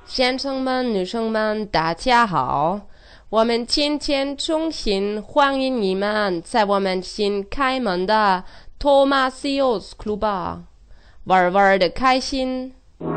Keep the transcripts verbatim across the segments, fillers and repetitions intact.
先生们、女生们，大家好！我们今天衷心欢迎你们在我们新开门的 Thomasius Club 玩玩的开心。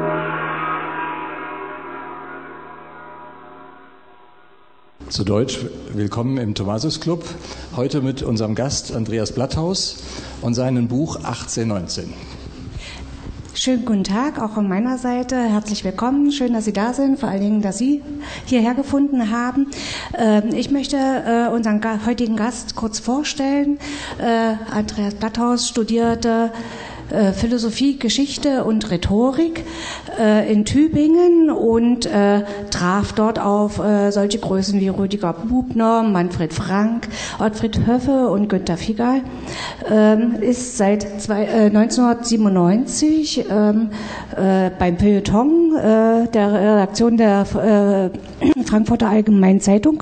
Zu Deutsch, willkommen im Thomasius Club. Heute mit unserem Gast Andreas Blatthaus und seinem Buch achtzehn neunzehn. Schönen guten Tag, auch von meiner Seite. Herzlich willkommen. Schön, dass Sie da sind. Vor allen Dingen, dass Sie hierher gefunden haben. Ich möchte unseren heutigen Gast kurz vorstellen. Andreas Blatthaus studierte Philosophie, Geschichte und Rhetorik äh, in Tübingen und äh, traf dort auf äh, solche Größen wie Rüdiger Bubner, Manfred Frank, Ottfried Höffe und Günter Figal. Ähm, ist seit zwei, äh, neunzehnhundertsiebenundneunzig ähm, äh, beim Feuilleton äh, der Redaktion der äh, Frankfurter Allgemeinen Zeitung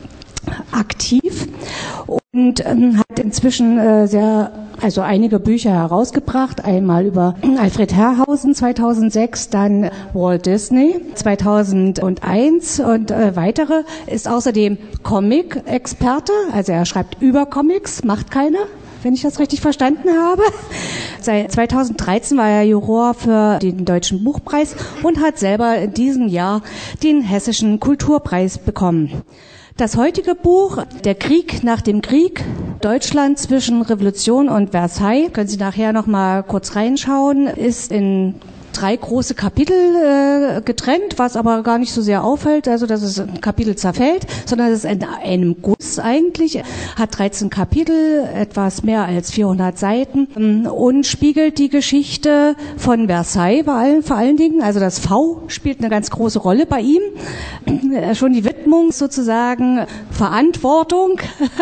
aktiv und ähm, hat inzwischen äh, sehr, also einige Bücher herausgebracht. Einmal über Alfred Herrhausen zweitausendsechs, dann Walt Disney zweitausendeins und äh, weitere. Ist außerdem Comic-Experte, also er schreibt über Comics, macht keine, wenn ich das richtig verstanden habe. Seit zweitausenddreizehn war er Juror für den Deutschen Buchpreis und hat selber in diesem Jahr den Hessischen Kulturpreis bekommen. Das heutige Buch, Der Krieg nach dem Krieg, Deutschland zwischen Revolution und Versailles, können Sie nachher noch mal kurz reinschauen, ist in drei große Kapitel äh, getrennt, was aber gar nicht so sehr auffällt, also dass es ein Kapitel zerfällt, sondern es ist in einem Guss eigentlich, hat dreizehn Kapitel, etwas mehr als vierhundert Seiten und spiegelt die Geschichte von Versailles vor allen, vor allen Dingen, also das V spielt eine ganz große Rolle bei ihm, schon die Widmung sozusagen, Verantwortung,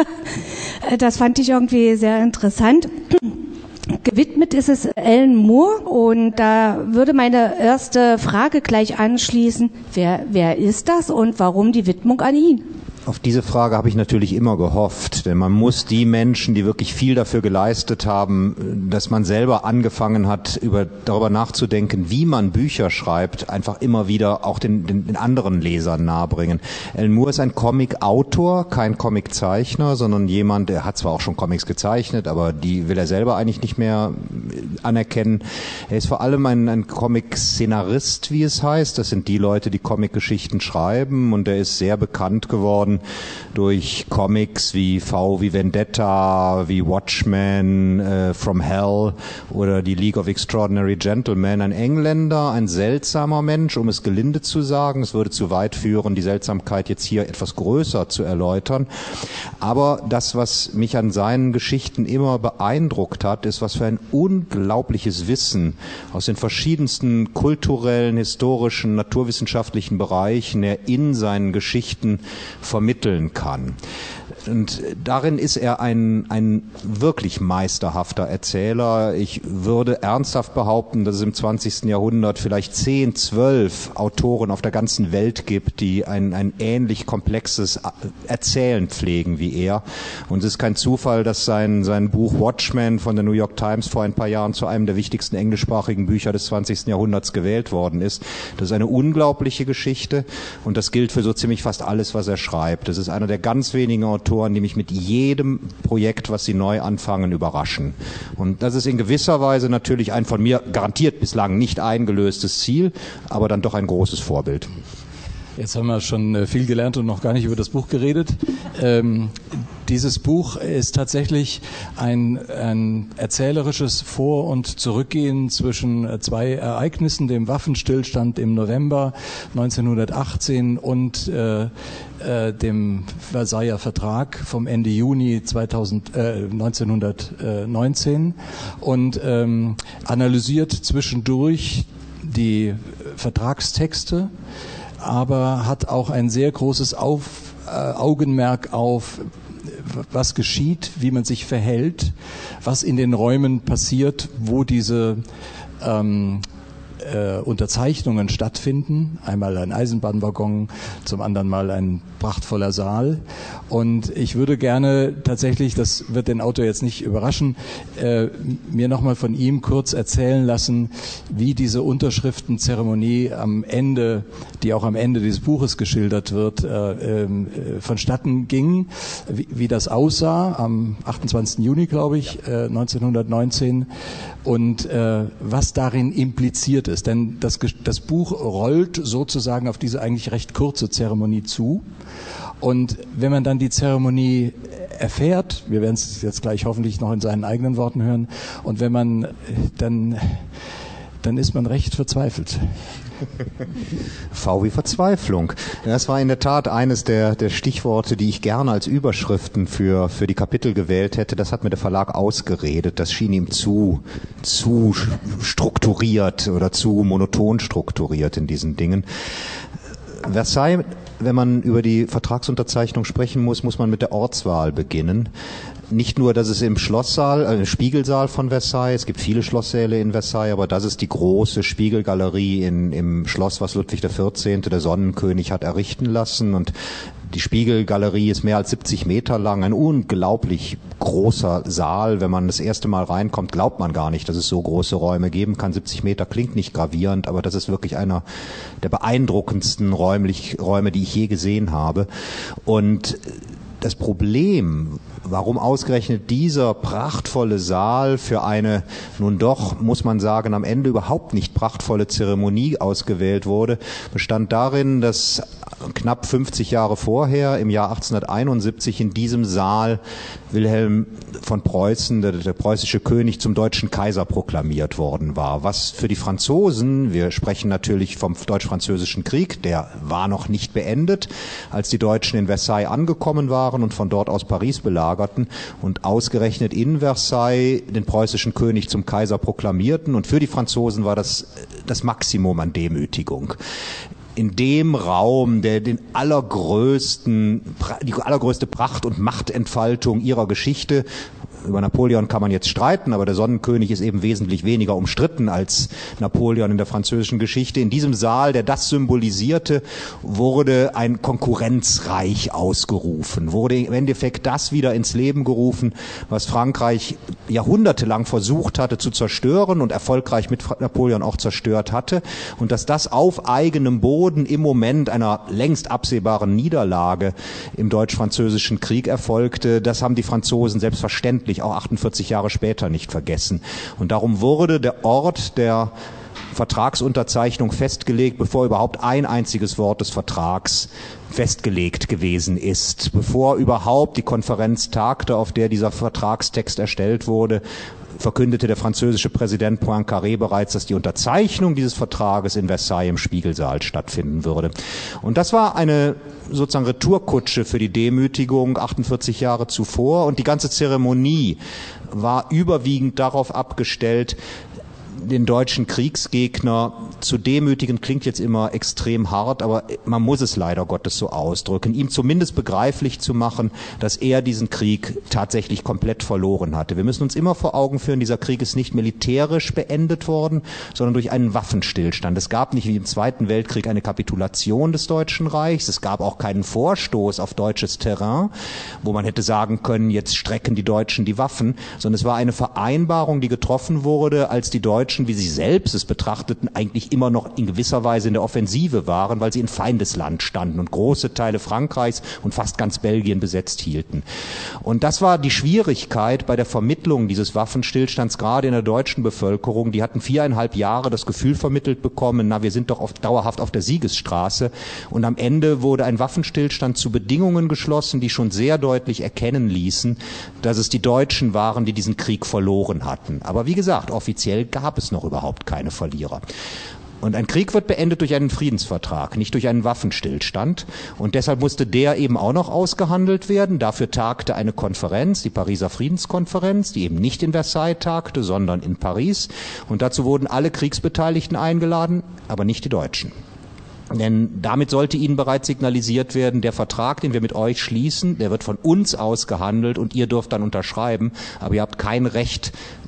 das fand ich irgendwie sehr interessant. Gewidmet ist es Alan Moore und da würde meine erste Frage gleich anschließen, wer, wer ist das und warum die Widmung an ihn? Auf diese Frage habe ich natürlich immer gehofft, denn man muss die Menschen, die wirklich viel dafür geleistet haben, dass man selber angefangen hat, über, darüber nachzudenken, wie man Bücher schreibt, einfach immer wieder auch den, den, den anderen Lesern nahebringen. Alan Moore ist ein Comic-Autor, kein Comic-Zeichner, sondern jemand, der hat zwar auch schon Comics gezeichnet, aber die will er selber eigentlich nicht mehr anerkennen. Er ist vor allem ein, ein Comic-Szenarist, wie es heißt. Das sind die Leute, die Comic-Geschichten schreiben, und er ist sehr bekannt geworden durch Comics wie V wie Vendetta, wie Watchmen, äh, From Hell oder die League of Extraordinary Gentlemen. Ein Engländer, ein seltsamer Mensch, um es gelinde zu sagen. Es würde zu weit führen, die Seltsamkeit jetzt hier etwas größer zu erläutern. Aber das, was mich an seinen Geschichten immer beeindruckt hat, ist, was für ein unglaubliches Wissen aus den verschiedensten kulturellen, historischen, naturwissenschaftlichen Bereichen er in seinen Geschichten vermittelt vermitteln kann. Und darin ist er ein, ein wirklich meisterhafter Erzähler. Ich würde ernsthaft behaupten, dass es im zwanzigsten Jahrhundert vielleicht zehn, zwölf Autoren auf der ganzen Welt gibt, die ein, ein ähnlich komplexes Erzählen pflegen wie er. Und es ist kein Zufall, dass sein, sein Buch Watchmen von der New York Times vor ein paar Jahren zu einem der wichtigsten englischsprachigen Bücher des zwanzigsten Jahrhunderts gewählt worden ist. Das ist eine unglaubliche Geschichte, und das gilt für so ziemlich fast alles, was er schreibt. Das ist einer der ganz wenigen Autoren, die mich mit jedem Projekt, was sie neu anfangen, überraschen. Und das ist in gewisser Weise natürlich ein von mir garantiert bislang nicht eingelöstes Ziel, aber dann doch ein großes Vorbild. Jetzt haben wir schon viel gelernt und noch gar nicht über das Buch geredet. Ähm, dieses Buch ist tatsächlich ein, ein erzählerisches Vor- und Zurückgehen zwischen zwei Ereignissen, dem Waffenstillstand im November neunzehnhundertachtzehn und äh, äh, dem Versailler Vertrag vom Ende Juni zweitausend, äh, neunzehnhundertneunzehn und ähm, analysiert zwischendurch die Vertragstexte, aber hat auch ein sehr großes auf, äh, Augenmerk auf, was geschieht, wie man sich verhält, was in den Räumen passiert, wo diese ähm, äh, Unterzeichnungen stattfinden. Einmal ein Eisenbahnwaggon, zum anderen mal ein prachtvoller Saal. Und ich würde gerne tatsächlich, das wird den Autor jetzt nicht überraschen, äh, mir nochmal von ihm kurz erzählen lassen, wie diese Unterschriftenzeremonie am Ende, die auch am Ende dieses Buches geschildert wird, äh, äh, vonstatten ging, wie, wie das aussah am achtundzwanzigsten Juni, glaube ich, äh, neunzehnhundertneunzehn und äh, was darin impliziert ist. Denn das, das Buch rollt sozusagen auf diese eigentlich recht kurze Zeremonie zu. Und wenn man dann die Zeremonie erfährt, wir werden es jetzt gleich hoffentlich noch in seinen eigenen Worten hören, und wenn man dann, dann ist man recht verzweifelt. V wie Verzweiflung. Das war in der Tat eines der, der Stichworte, die ich gerne als Überschriften für, für die Kapitel gewählt hätte. Das hat mir der Verlag ausgeredet. Das schien ihm zu, zu strukturiert oder zu monoton strukturiert in diesen Dingen. Versailles, wenn man über die Vertragsunterzeichnung sprechen muss, muss man mit der Ortswahl beginnen. Nicht nur, dass es im Schlosssaal, äh, Spiegelsaal von Versailles, es gibt viele Schlosssäle in Versailles, aber das ist die große Spiegelgalerie in, im Schloss, was Ludwig der vierzehnte, der Sonnenkönig, hat errichten lassen. Und die Spiegelgalerie ist mehr als siebzig Meter lang, ein unglaublich großer Saal. Wenn man das erste Mal reinkommt, glaubt man gar nicht, dass es so große Räume geben kann. siebzig Meter klingt nicht gravierend, aber das ist wirklich einer der beeindruckendsten räumlich, Räume, die ich je gesehen habe. Und das Problem, warum ausgerechnet dieser prachtvolle Saal für eine nun doch, muss man sagen, am Ende überhaupt nicht prachtvolle Zeremonie ausgewählt wurde, bestand darin, dass knapp fünfzig Jahre vorher, im Jahr achtzehnhunderteinundsiebzig, in diesem Saal Wilhelm von Preußen, der, der preußische König, zum deutschen Kaiser proklamiert worden war. Was für die Franzosen, wir sprechen natürlich vom Deutsch-Französischen Krieg, der war noch nicht beendet, als die Deutschen in Versailles angekommen waren und von dort aus Paris belagerten und ausgerechnet in Versailles den preußischen König zum Kaiser proklamierten. Und für die Franzosen war das das Maximum an Demütigung. In dem Raum, der den allergrößten, die allergrößte Pracht und Machtentfaltung ihrer Geschichte, über Napoleon kann man jetzt streiten, aber der Sonnenkönig ist eben wesentlich weniger umstritten als Napoleon in der französischen Geschichte. In diesem Saal, der das symbolisierte, wurde ein Konkurrenzreich ausgerufen, wurde im Endeffekt das wieder ins Leben gerufen, was Frankreich jahrhundertelang versucht hatte zu zerstören und erfolgreich mit Napoleon auch zerstört hatte. Und dass das auf eigenem Boden im Moment einer längst absehbaren Niederlage im Deutsch-Französischen Krieg erfolgte, das haben die Franzosen selbstverständlich auch achtundvierzig Jahre später nicht vergessen. Und darum wurde der Ort der Vertragsunterzeichnung festgelegt, bevor überhaupt ein einziges Wort des Vertrags festgelegt gewesen ist. Bevor überhaupt die Konferenz tagte, auf der dieser Vertragstext erstellt wurde, verkündete der französische Präsident Poincaré bereits, dass die Unterzeichnung dieses Vertrages in Versailles im Spiegelsaal stattfinden würde. Und das war eine sozusagen Retourkutsche für die Demütigung achtundvierzig Jahre zuvor. Und die ganze Zeremonie war überwiegend darauf abgestellt, den deutschen Kriegsgegner zu demütigen, klingt jetzt immer extrem hart, aber man muss es leider Gottes so ausdrücken, ihm zumindest begreiflich zu machen, dass er diesen Krieg tatsächlich komplett verloren hatte. Wir müssen uns immer vor Augen führen, dieser Krieg ist nicht militärisch beendet worden, sondern durch einen Waffenstillstand. Es gab nicht wie im Zweiten Weltkrieg eine Kapitulation des Deutschen Reichs, es gab auch keinen Vorstoß auf deutsches Terrain, wo man hätte sagen können, jetzt strecken die Deutschen die Waffen, sondern es war eine Vereinbarung, die getroffen wurde, als die Deutschen, wie sie selbst es betrachteten, eigentlich immer noch in gewisser Weise in der Offensive waren, weil sie in Feindesland standen und große Teile Frankreichs und fast ganz Belgien besetzt hielten. Und das war die Schwierigkeit bei der Vermittlung dieses Waffenstillstands, gerade in der deutschen Bevölkerung. Die hatten viereinhalb Jahre das Gefühl vermittelt bekommen, na, wir sind doch oft dauerhaft auf der Siegesstraße. Und am Ende wurde ein Waffenstillstand zu Bedingungen geschlossen, die schon sehr deutlich erkennen ließen, dass es die Deutschen waren, die diesen Krieg verloren hatten. Aber wie gesagt, offiziell gab es noch überhaupt keine Verlierer. Und ein Krieg wird beendet durch einen Friedensvertrag, nicht durch einen Waffenstillstand. Und deshalb musste der eben auch noch ausgehandelt werden. Dafür tagte eine Konferenz, die Pariser Friedenskonferenz, die eben nicht in Versailles tagte, sondern in Paris. Und dazu wurden alle Kriegsbeteiligten eingeladen, aber nicht die Deutschen. Denn damit sollte Ihnen bereits signalisiert werden, der Vertrag, den wir mit euch schließen, der wird von uns ausgehandelt und ihr dürft dann unterschreiben, aber ihr habt kein Recht,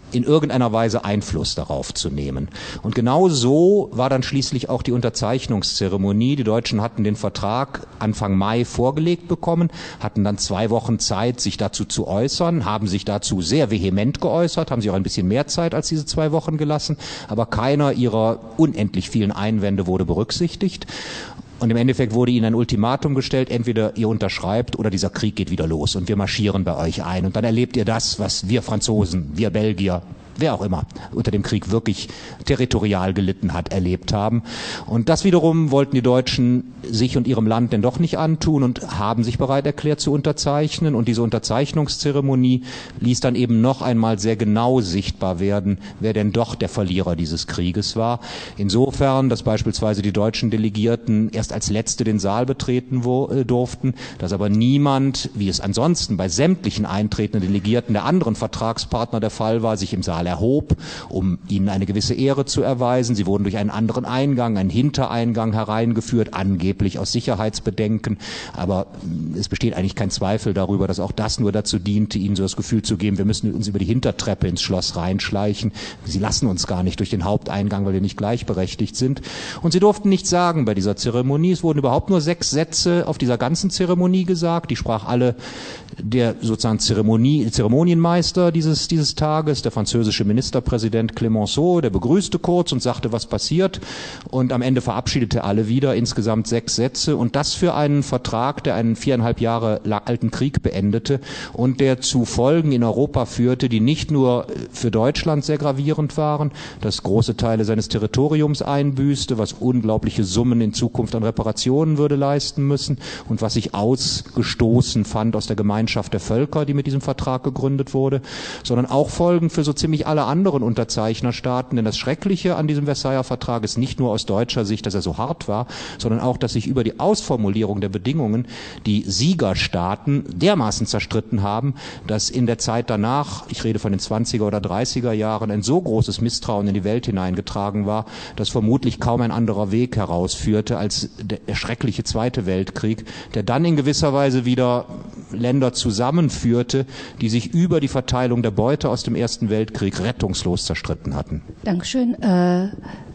in irgendeiner Weise Einfluss darauf zu nehmen. Und genau so war dann schließlich auch die Unterzeichnungszeremonie. Die Deutschen hatten den Vertrag Anfang Mai vorgelegt bekommen, hatten dann zwei Wochen Zeit, sich dazu zu äußern, haben sich dazu sehr vehement geäußert, haben sich auch ein bisschen mehr Zeit als diese zwei Wochen gelassen, aber keiner ihrer unendlich vielen Einwände wurde berücksichtigt. Und im Endeffekt wurde ihnen ein Ultimatum gestellt, entweder ihr unterschreibt oder dieser Krieg geht wieder los und wir marschieren bei euch ein. Und dann erlebt ihr das, was wir Franzosen, wir Belgier, wer auch immer unter dem Krieg wirklich territorial gelitten hat, erlebt haben. Und das wiederum wollten die Deutschen sich und ihrem Land denn doch nicht antun und haben sich bereit erklärt zu unterzeichnen. Und diese Unterzeichnungszeremonie ließ dann eben noch einmal sehr genau sichtbar werden, wer denn doch der Verlierer dieses Krieges war. Insofern, dass beispielsweise die deutschen Delegierten erst als Letzte den Saal betreten wo, äh, durften, dass aber niemand, wie es ansonsten bei sämtlichen eintretenden Delegierten der anderen Vertragspartner der Fall war, sich im Saal erhob, um ihnen eine gewisse Ehre zu erweisen. Sie wurden durch einen anderen Eingang, einen Hintereingang hereingeführt, angeblich aus Sicherheitsbedenken. Aber es besteht eigentlich kein Zweifel darüber, dass auch das nur dazu diente, ihnen so das Gefühl zu geben, wir müssen uns über die Hintertreppe ins Schloss reinschleichen. Sie lassen uns gar nicht durch den Haupteingang, weil wir nicht gleichberechtigt sind. Und sie durften nichts sagen bei dieser Zeremonie. Es wurden überhaupt nur sechs Sätze auf dieser ganzen Zeremonie gesagt. Die sprach alle der sozusagen Zeremonie, Zeremonienmeister dieses, dieses Tages, der französische Ministerpräsident Clemenceau, der begrüßte kurz und sagte, was passiert. Und am Ende verabschiedete alle wieder, insgesamt sechs Sätze. Und das für einen Vertrag, der einen viereinhalb Jahre alten Krieg beendete und der zu Folgen in Europa führte, die nicht nur für Deutschland sehr gravierend waren, das große Teile seines Territoriums einbüßte, was unglaubliche Summen in Zukunft an Reparationen würde leisten müssen und was sich ausgestoßen fand aus der Gemeinschaft der Völker, die mit diesem Vertrag gegründet wurde, sondern auch Folgen für so ziemlich alle anderen Unterzeichnerstaaten. Denn das Schreckliche an diesem Versailler Vertrag ist nicht nur aus deutscher Sicht, dass er so hart war, sondern auch, dass sich über die Ausformulierung der Bedingungen die Siegerstaaten dermaßen zerstritten haben, dass in der Zeit danach, ich rede von den zwanziger oder dreißiger Jahren, ein so großes Misstrauen in die Welt hineingetragen war, dass vermutlich kaum ein anderer Weg herausführte als der schreckliche Zweite Weltkrieg, der dann in gewisser Weise wieder Länder zusammenführte, die sich über die Verteilung der Beute aus dem Ersten Weltkrieg rettungslos zerstritten hatten. Dankeschön. Äh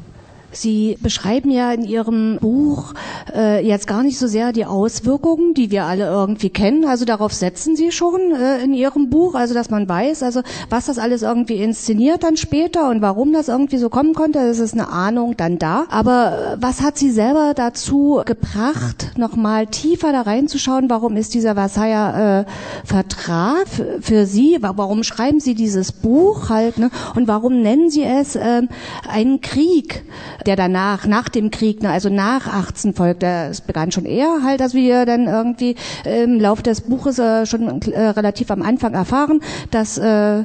Sie beschreiben ja in Ihrem Buch äh, jetzt gar nicht so sehr die Auswirkungen, die wir alle irgendwie kennen. Also darauf setzen Sie schon äh, in Ihrem Buch, also dass man weiß, also was das alles irgendwie inszeniert dann später und warum das irgendwie so kommen konnte. Das ist eine Ahnung dann da. Aber was hat Sie selber dazu gebracht, nochmal tiefer da reinzuschauen? Warum ist dieser Versailler äh, Vertrag für, für Sie? Warum schreiben Sie dieses Buch halt? Ne? Und warum nennen Sie es äh, einen Krieg? Der danach, nach dem Krieg, also nach achtzehn folgt. Es begann schon eher halt, dass wir dann irgendwie im Laufe des Buches äh, schon äh, relativ am Anfang erfahren, dass äh,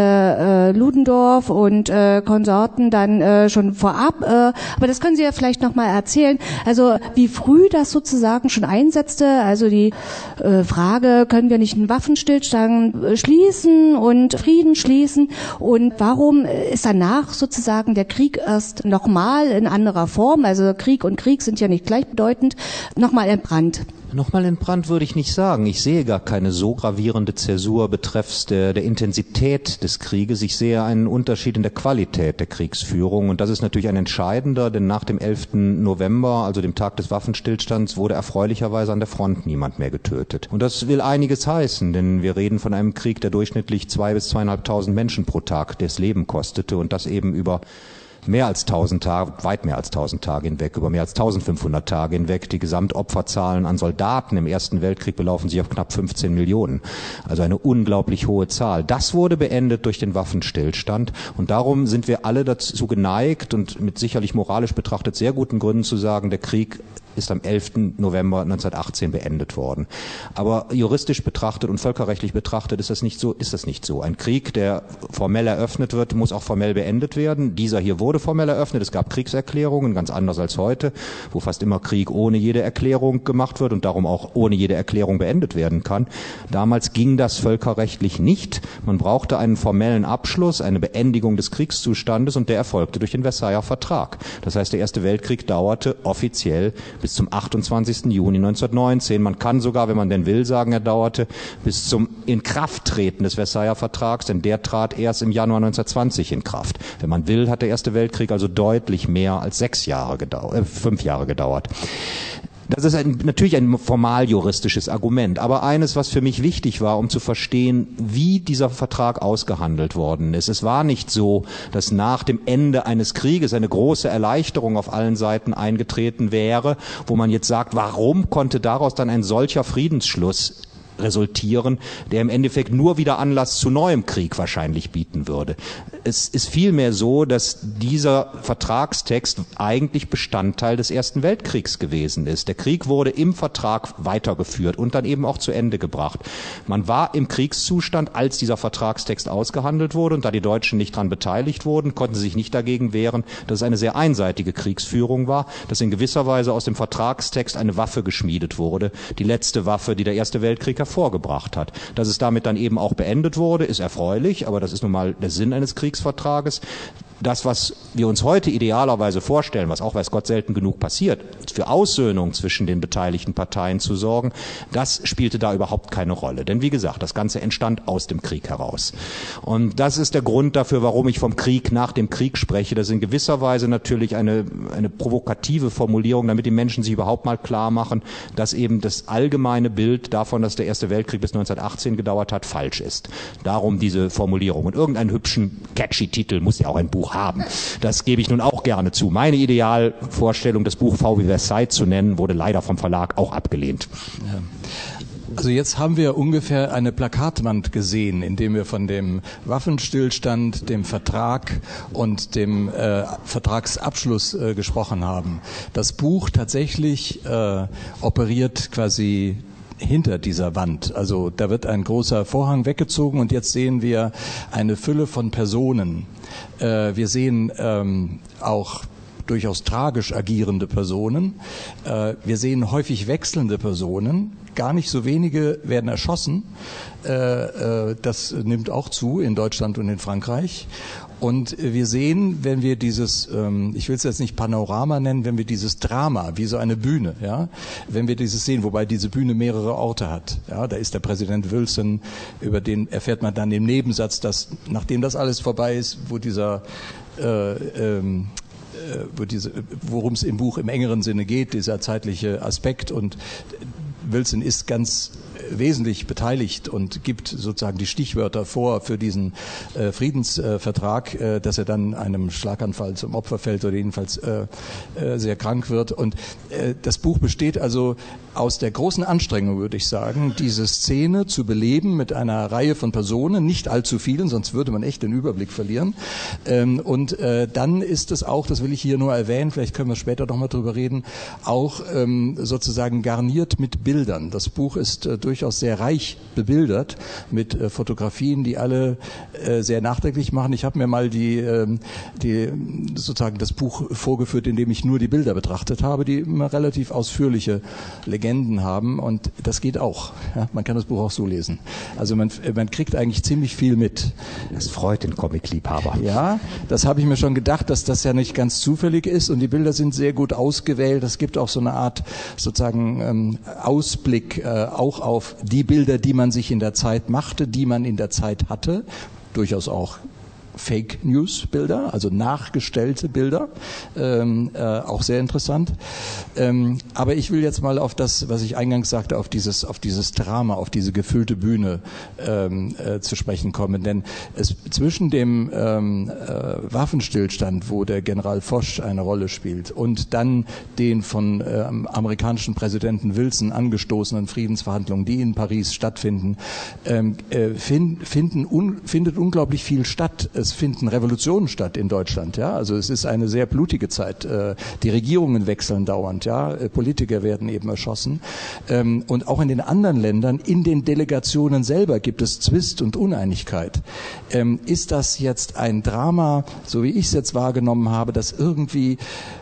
der äh, Ludendorff und äh, Konsorten dann äh, schon vorab, äh, aber das können Sie ja vielleicht nochmal erzählen, also wie früh das sozusagen schon einsetzte, also die äh, Frage, können wir nicht einen Waffenstillstand schließen und Frieden schließen und warum ist danach sozusagen der Krieg erst nochmal in anderer Form, also Krieg und Krieg sind ja nicht gleichbedeutend, nochmal entbrannt. Nochmal entbrannt würde ich nicht sagen. Ich sehe gar keine so gravierende Zäsur betreffs der, der Intensität des Krieges. Ich sehe einen Unterschied in der Qualität der Kriegsführung. Und das ist natürlich ein entscheidender, denn nach dem elften November, also dem Tag des Waffenstillstands, wurde erfreulicherweise an der Front niemand mehr getötet. Und das will einiges heißen, denn wir reden von einem Krieg, der durchschnittlich zwei bis zweieinhalbtausend Menschen pro Tag das Leben kostete und das eben über mehr als tausend Tage, weit mehr als tausend Tage hinweg, über mehr als eintausendfünfhundert Tage hinweg. Die Gesamtopferzahlen an Soldaten im Ersten Weltkrieg belaufen sich auf knapp fünfzehn Millionen. Also eine unglaublich hohe Zahl. Das wurde beendet durch den Waffenstillstand und darum sind wir alle dazu geneigt und mit sicherlich moralisch betrachtet sehr guten Gründen zu sagen, der Krieg ist am elften November neunzehnhundertachtzehn beendet worden. Aber juristisch betrachtet und völkerrechtlich betrachtet ist das nicht so, ist das nicht so. Ein Krieg, der formell eröffnet wird, muss auch formell beendet werden. Dieser hier wurde formell eröffnet. Es gab Kriegserklärungen, ganz anders als heute, wo fast immer Krieg ohne jede Erklärung gemacht wird und darum auch ohne jede Erklärung beendet werden kann. Damals ging das völkerrechtlich nicht. Man brauchte einen formellen Abschluss, eine Beendigung des Kriegszustandes und der erfolgte durch den Versailler Vertrag. Das heißt, der Erste Weltkrieg dauerte offiziell bis zum achtundzwanzigsten Juni neunzehnhundertneunzehn. Man kann sogar, wenn man denn will, sagen, er dauerte bis zum Inkrafttreten des Versailler Vertrags, denn der trat erst im Januar neunzehnhundertzwanzig in Kraft. Wenn man will, hat der Erste Weltkrieg also deutlich mehr als sechs Jahre gedauert, äh, fünf Jahre gedauert. Das ist ein, natürlich ein formal-juristisches Argument, aber eines, was für mich wichtig war, um zu verstehen, wie dieser Vertrag ausgehandelt worden ist. Es war nicht so, dass nach dem Ende eines Krieges eine große Erleichterung auf allen Seiten eingetreten wäre, wo man jetzt sagt, warum konnte daraus dann ein solcher Friedensschluss resultieren, der im Endeffekt nur wieder Anlass zu neuem Krieg wahrscheinlich bieten würde. Es ist vielmehr so, dass dieser Vertragstext eigentlich Bestandteil des Ersten Weltkriegs gewesen ist. Der Krieg wurde im Vertrag weitergeführt und dann eben auch zu Ende gebracht. Man war im Kriegszustand, als dieser Vertragstext ausgehandelt wurde, und da die Deutschen nicht daran beteiligt wurden, konnten sie sich nicht dagegen wehren, dass es eine sehr einseitige Kriegsführung war, dass in gewisser Weise aus dem Vertragstext eine Waffe geschmiedet wurde, die letzte Waffe, die der Erste Weltkrieg hervorgebracht hat. Dass es damit dann eben auch beendet wurde, ist erfreulich, aber das ist nun mal der Sinn eines Kriegsvertrages. Das, was wir uns heute idealerweise vorstellen, was auch weiß Gott selten genug passiert, für Aussöhnung zwischen den beteiligten Parteien zu sorgen, das spielte da überhaupt keine Rolle. Denn wie gesagt, das Ganze entstand aus dem Krieg heraus. Und das ist der Grund dafür, warum ich vom Krieg nach dem Krieg spreche. Das ist in gewisser Weise natürlich eine, eine provokative Formulierung, damit die Menschen sich überhaupt mal klar machen, dass eben das allgemeine Bild davon, dass der Erste Weltkrieg bis neunzehnhundertachtzehn gedauert hat, falsch ist. Darum diese Formulierung. Und irgendeinen hübschen, catchy Titel muss ja auch ein Buch haben. Das gebe ich nun auch gerne zu. Meine Idealvorstellung, das Buch V wie Versailles zu nennen, wurde leider vom Verlag auch abgelehnt. Ja. Also jetzt haben wir ungefähr eine Plakatwand gesehen, in dem wir von dem Waffenstillstand, dem Vertrag und dem äh, Vertragsabschluss äh, gesprochen haben. Das Buch tatsächlich äh, operiert quasi hinter dieser Wand. Also da wird ein großer Vorhang weggezogen und jetzt sehen wir eine Fülle von Personen. Äh, wir sehen ähm, auch durchaus tragisch agierende Personen. Äh, wir sehen häufig wechselnde Personen. Gar nicht so wenige werden erschossen. Äh, äh, das nimmt auch zu in Deutschland und in Frankreich. Und wir sehen, wenn wir dieses, ähm, ich will es jetzt nicht Panorama nennen, wenn wir dieses Drama, wie so eine Bühne, ja, wenn wir dieses sehen, wobei diese Bühne mehrere Orte hat, ja, da ist der Präsident Wilson, über den erfährt man dann im Nebensatz, dass, nachdem das alles vorbei ist, wo dieser, äh, ähm, wo diese, worum es im Buch im engeren Sinne geht, dieser zeitliche Aspekt, und Wilson ist ganz wesentlich beteiligt und gibt sozusagen die Stichwörter vor für diesen äh, Friedensvertrag, äh, dass er dann einem Schlaganfall zum Opfer fällt oder jedenfalls äh, äh, sehr krank wird. Und äh, das Buch besteht also aus der großen Anstrengung, würde ich sagen, diese Szene zu beleben mit einer Reihe von Personen, nicht allzu vielen, sonst würde man echt den Überblick verlieren. Ähm, und äh, dann ist es auch, das will ich hier nur erwähnen, vielleicht können wir später noch mal drüber reden, auch ähm, sozusagen garniert mit Bildern. Das Buch ist äh, durchaus sehr reich bebildert mit äh, Fotografien, die alle äh, sehr nachdenklich machen. Ich habe mir mal die, äh, die sozusagen das Buch vorgeführt, in dem ich nur die Bilder betrachtet habe, die immer relativ ausführliche Legenden haben, und das geht auch. Ja, man kann das Buch auch so lesen. Also man, man kriegt eigentlich ziemlich viel mit. Das freut den Comic-Liebhaber. Ja, das habe ich mir schon gedacht, dass das ja nicht ganz zufällig ist, und die Bilder sind sehr gut ausgewählt. Es gibt auch so eine Art sozusagen ähm, Ausblick äh, auch auf die Bilder, die man sich in der Zeit machte, die man in der Zeit hatte, durchaus auch Fake News Bilder, also nachgestellte Bilder, ähm, äh, auch sehr interessant. Ähm, aber ich will jetzt mal auf das, was ich eingangs sagte, auf dieses, auf dieses Drama, auf diese gefüllte Bühne ähm, äh, zu sprechen kommen. Denn es zwischen dem ähm, äh, Waffenstillstand, wo der General Foch eine Rolle spielt, und dann den von äh, amerikanischen Präsidenten Wilson angestoßenen Friedensverhandlungen, die in Paris stattfinden, ähm, äh, find, finden un, findet unglaublich viel statt. Es finden Revolutionen statt in Deutschland, ja. Also es ist eine sehr blutige Zeit. Die Regierungen wechseln dauernd, ja. Politiker werden eben erschossen. Und auch in den anderen Ländern, in den Delegationen selber gibt es Zwist und Uneinigkeit. Ist das jetzt ein Drama, so wie ich es jetzt wahrgenommen habe, das irgendwie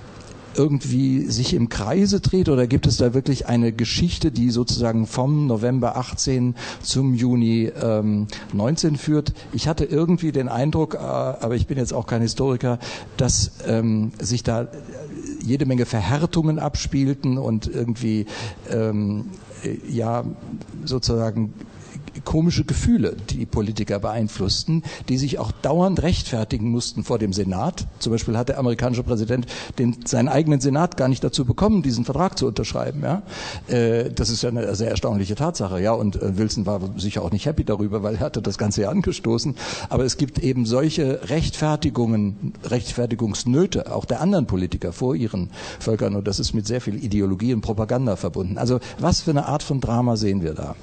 irgendwie sich im Kreise dreht, oder gibt es da wirklich eine Geschichte, die sozusagen vom November achtzehn zum Juni ähm, neunzehn führt? Ich hatte irgendwie den Eindruck, äh, aber ich bin jetzt auch kein Historiker, dass ähm, sich da jede Menge Verhärtungen abspielten und irgendwie ähm, ja sozusagen komische Gefühle, die Politiker beeinflussten, die sich auch dauernd rechtfertigen mussten vor dem Senat. Zum Beispiel hat der amerikanische Präsident den, seinen eigenen Senat gar nicht dazu bekommen, diesen Vertrag zu unterschreiben. Ja? Äh, das ist ja eine sehr erstaunliche Tatsache. Ja? Und äh, Wilson war sicher auch nicht happy darüber, weil er hatte das Ganze ja angestoßen. Aber es gibt eben solche Rechtfertigungen, Rechtfertigungsnöte auch der anderen Politiker vor ihren Völkern. Und das ist mit sehr viel Ideologie und Propaganda verbunden. Also was für eine Art von Drama sehen wir da?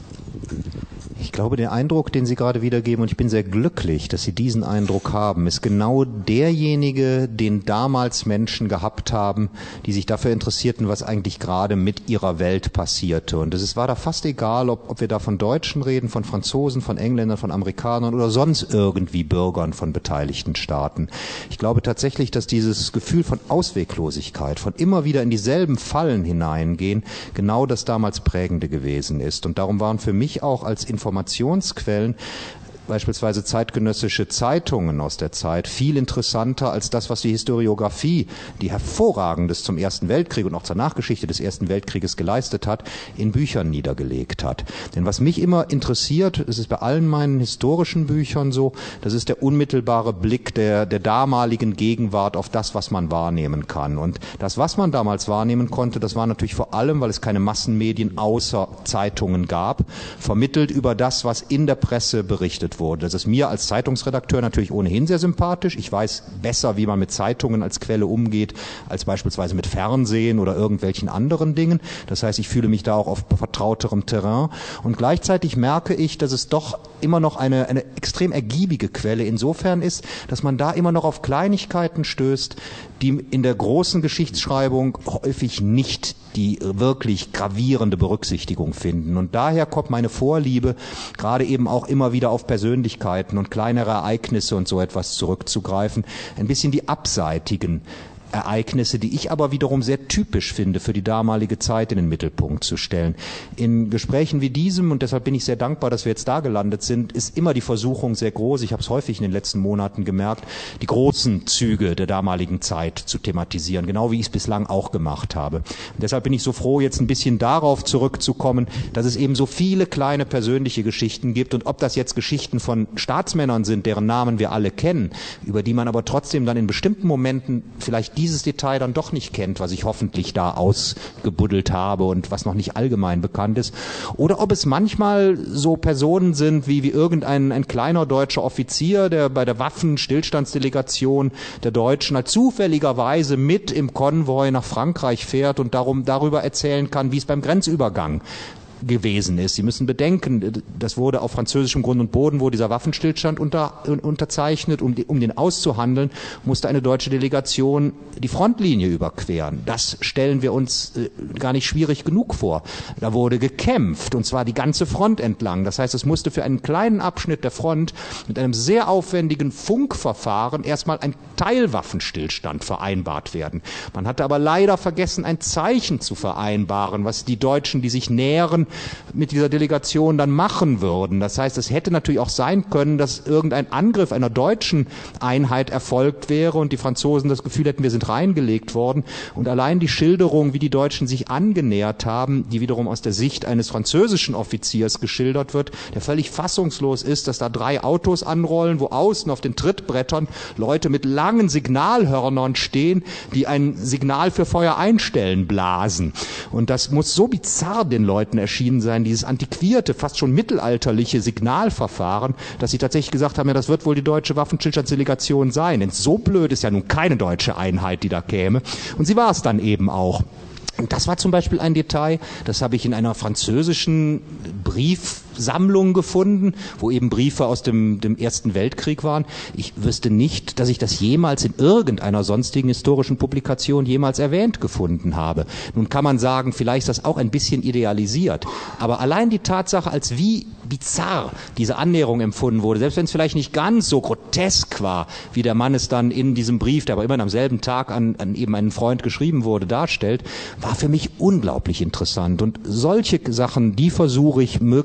Ich glaube, der Eindruck, den Sie gerade wiedergeben, und ich bin sehr glücklich, dass Sie diesen Eindruck haben, ist genau derjenige, den damals Menschen gehabt haben, die sich dafür interessierten, was eigentlich gerade mit ihrer Welt passierte. Und es war da fast egal, ob, ob wir da von Deutschen reden, von Franzosen, von Engländern, von Amerikanern oder sonst irgendwie Bürgern von beteiligten Staaten. Ich glaube tatsächlich, dass dieses Gefühl von Ausweglosigkeit, von immer wieder in dieselben Fallen hineingehen, genau das damals Prägende gewesen ist. Und darum waren für mich auch als Informationsquellen beispielsweise zeitgenössische Zeitungen aus der Zeit viel interessanter als das, was die Historiographie, die Hervorragendes zum Ersten Weltkrieg und auch zur Nachgeschichte des Ersten Weltkrieges geleistet hat, in Büchern niedergelegt hat. Denn was mich immer interessiert, das ist bei allen meinen historischen Büchern so, das ist der unmittelbare Blick der, der damaligen Gegenwart auf das, was man wahrnehmen kann. Und das, was man damals wahrnehmen konnte, das war natürlich vor allem, weil es keine Massenmedien außer Zeitungen gab, vermittelt über das, was in der Presse berichtet wurde. Das ist mir als Zeitungsredakteur natürlich ohnehin sehr sympathisch. Ich weiß besser, wie man mit Zeitungen als Quelle umgeht, als beispielsweise mit Fernsehen oder irgendwelchen anderen Dingen. Das heißt, ich fühle mich da auch auf vertrauterem Terrain. Und gleichzeitig merke ich, dass es doch immer noch eine, eine extrem ergiebige Quelle insofern ist, dass man da immer noch auf Kleinigkeiten stößt, die in der großen Geschichtsschreibung häufig nicht die wirklich gravierende Berücksichtigung finden. Und daher kommt meine Vorliebe, gerade eben auch immer wieder auf Persönlichkeiten und kleinere Ereignisse und so etwas zurückzugreifen, ein bisschen die abseitigen Ereignisse, die ich aber wiederum sehr typisch finde, für die damalige Zeit in den Mittelpunkt zu stellen. In Gesprächen wie diesem, und deshalb bin ich sehr dankbar, dass wir jetzt da gelandet sind, ist immer die Versuchung sehr groß, ich habe es häufig in den letzten Monaten gemerkt, die großen Züge der damaligen Zeit zu thematisieren, genau wie ich es bislang auch gemacht habe. Und deshalb bin ich so froh, jetzt ein bisschen darauf zurückzukommen, dass es eben so viele kleine persönliche Geschichten gibt, und ob das jetzt Geschichten von Staatsmännern sind, deren Namen wir alle kennen, über die man aber trotzdem dann in bestimmten Momenten vielleicht dieses Detail dann doch nicht kennt, was ich hoffentlich da ausgebuddelt habe und was noch nicht allgemein bekannt ist. Oder ob es manchmal so Personen sind wie, wie irgendein ein kleiner deutscher Offizier, der bei der Waffenstillstandsdelegation der Deutschen halt zufälligerweise mit im Konvoi nach Frankreich fährt und darum darüber erzählen kann, wie es beim Grenzübergang gewesen ist. Sie müssen bedenken, das wurde auf französischem Grund und Boden, wo dieser Waffenstillstand unter, unterzeichnet, um, die, um den auszuhandeln, musste eine deutsche Delegation die Frontlinie überqueren. Das stellen wir uns äh, gar nicht schwierig genug vor. Da wurde gekämpft, und zwar die ganze Front entlang. Das heißt, es musste für einen kleinen Abschnitt der Front mit einem sehr aufwendigen Funkverfahren erstmal ein Teilwaffenstillstand vereinbart werden. Man hatte aber leider vergessen, ein Zeichen zu vereinbaren, was die Deutschen, die sich nähern, mit dieser Delegation dann machen würden. Das heißt, es hätte natürlich auch sein können, dass irgendein Angriff einer deutschen Einheit erfolgt wäre und die Franzosen das Gefühl hätten, wir sind reingelegt worden. Und allein die Schilderung, wie die Deutschen sich angenähert haben, die wiederum aus der Sicht eines französischen Offiziers geschildert wird, der völlig fassungslos ist, dass da drei Autos anrollen, wo außen auf den Trittbrettern Leute mit langen Signalhörnern stehen, die ein Signal für Feuer einstellen blasen. Und das muss so bizarr den Leuten erschienen sein, dieses antiquierte, fast schon mittelalterliche Signalverfahren, dass sie tatsächlich gesagt haben, ja, das wird wohl die deutsche Waffenstillstandsdelegation sein. Denn so blöd ist ja nun keine deutsche Einheit, die da käme. Und sie war es dann eben auch. Und das war zum Beispiel ein Detail, das habe ich in einer französischen Briefsammlung gefunden, wo eben Briefe aus dem, dem Ersten Weltkrieg waren. Ich wüsste nicht, dass ich das jemals in irgendeiner sonstigen historischen Publikation jemals erwähnt gefunden habe. Nun kann man sagen, vielleicht ist das auch ein bisschen idealisiert, aber allein die Tatsache, als wie bizarr diese Annäherung empfunden wurde, selbst wenn es vielleicht nicht ganz so grotesk war, wie der Mann es dann in diesem Brief, der aber immerhin am selben Tag an, an eben einen Freund geschrieben wurde, darstellt, war für mich unglaublich interessant. Und solche Sachen, die versuche ich möglichst intensiv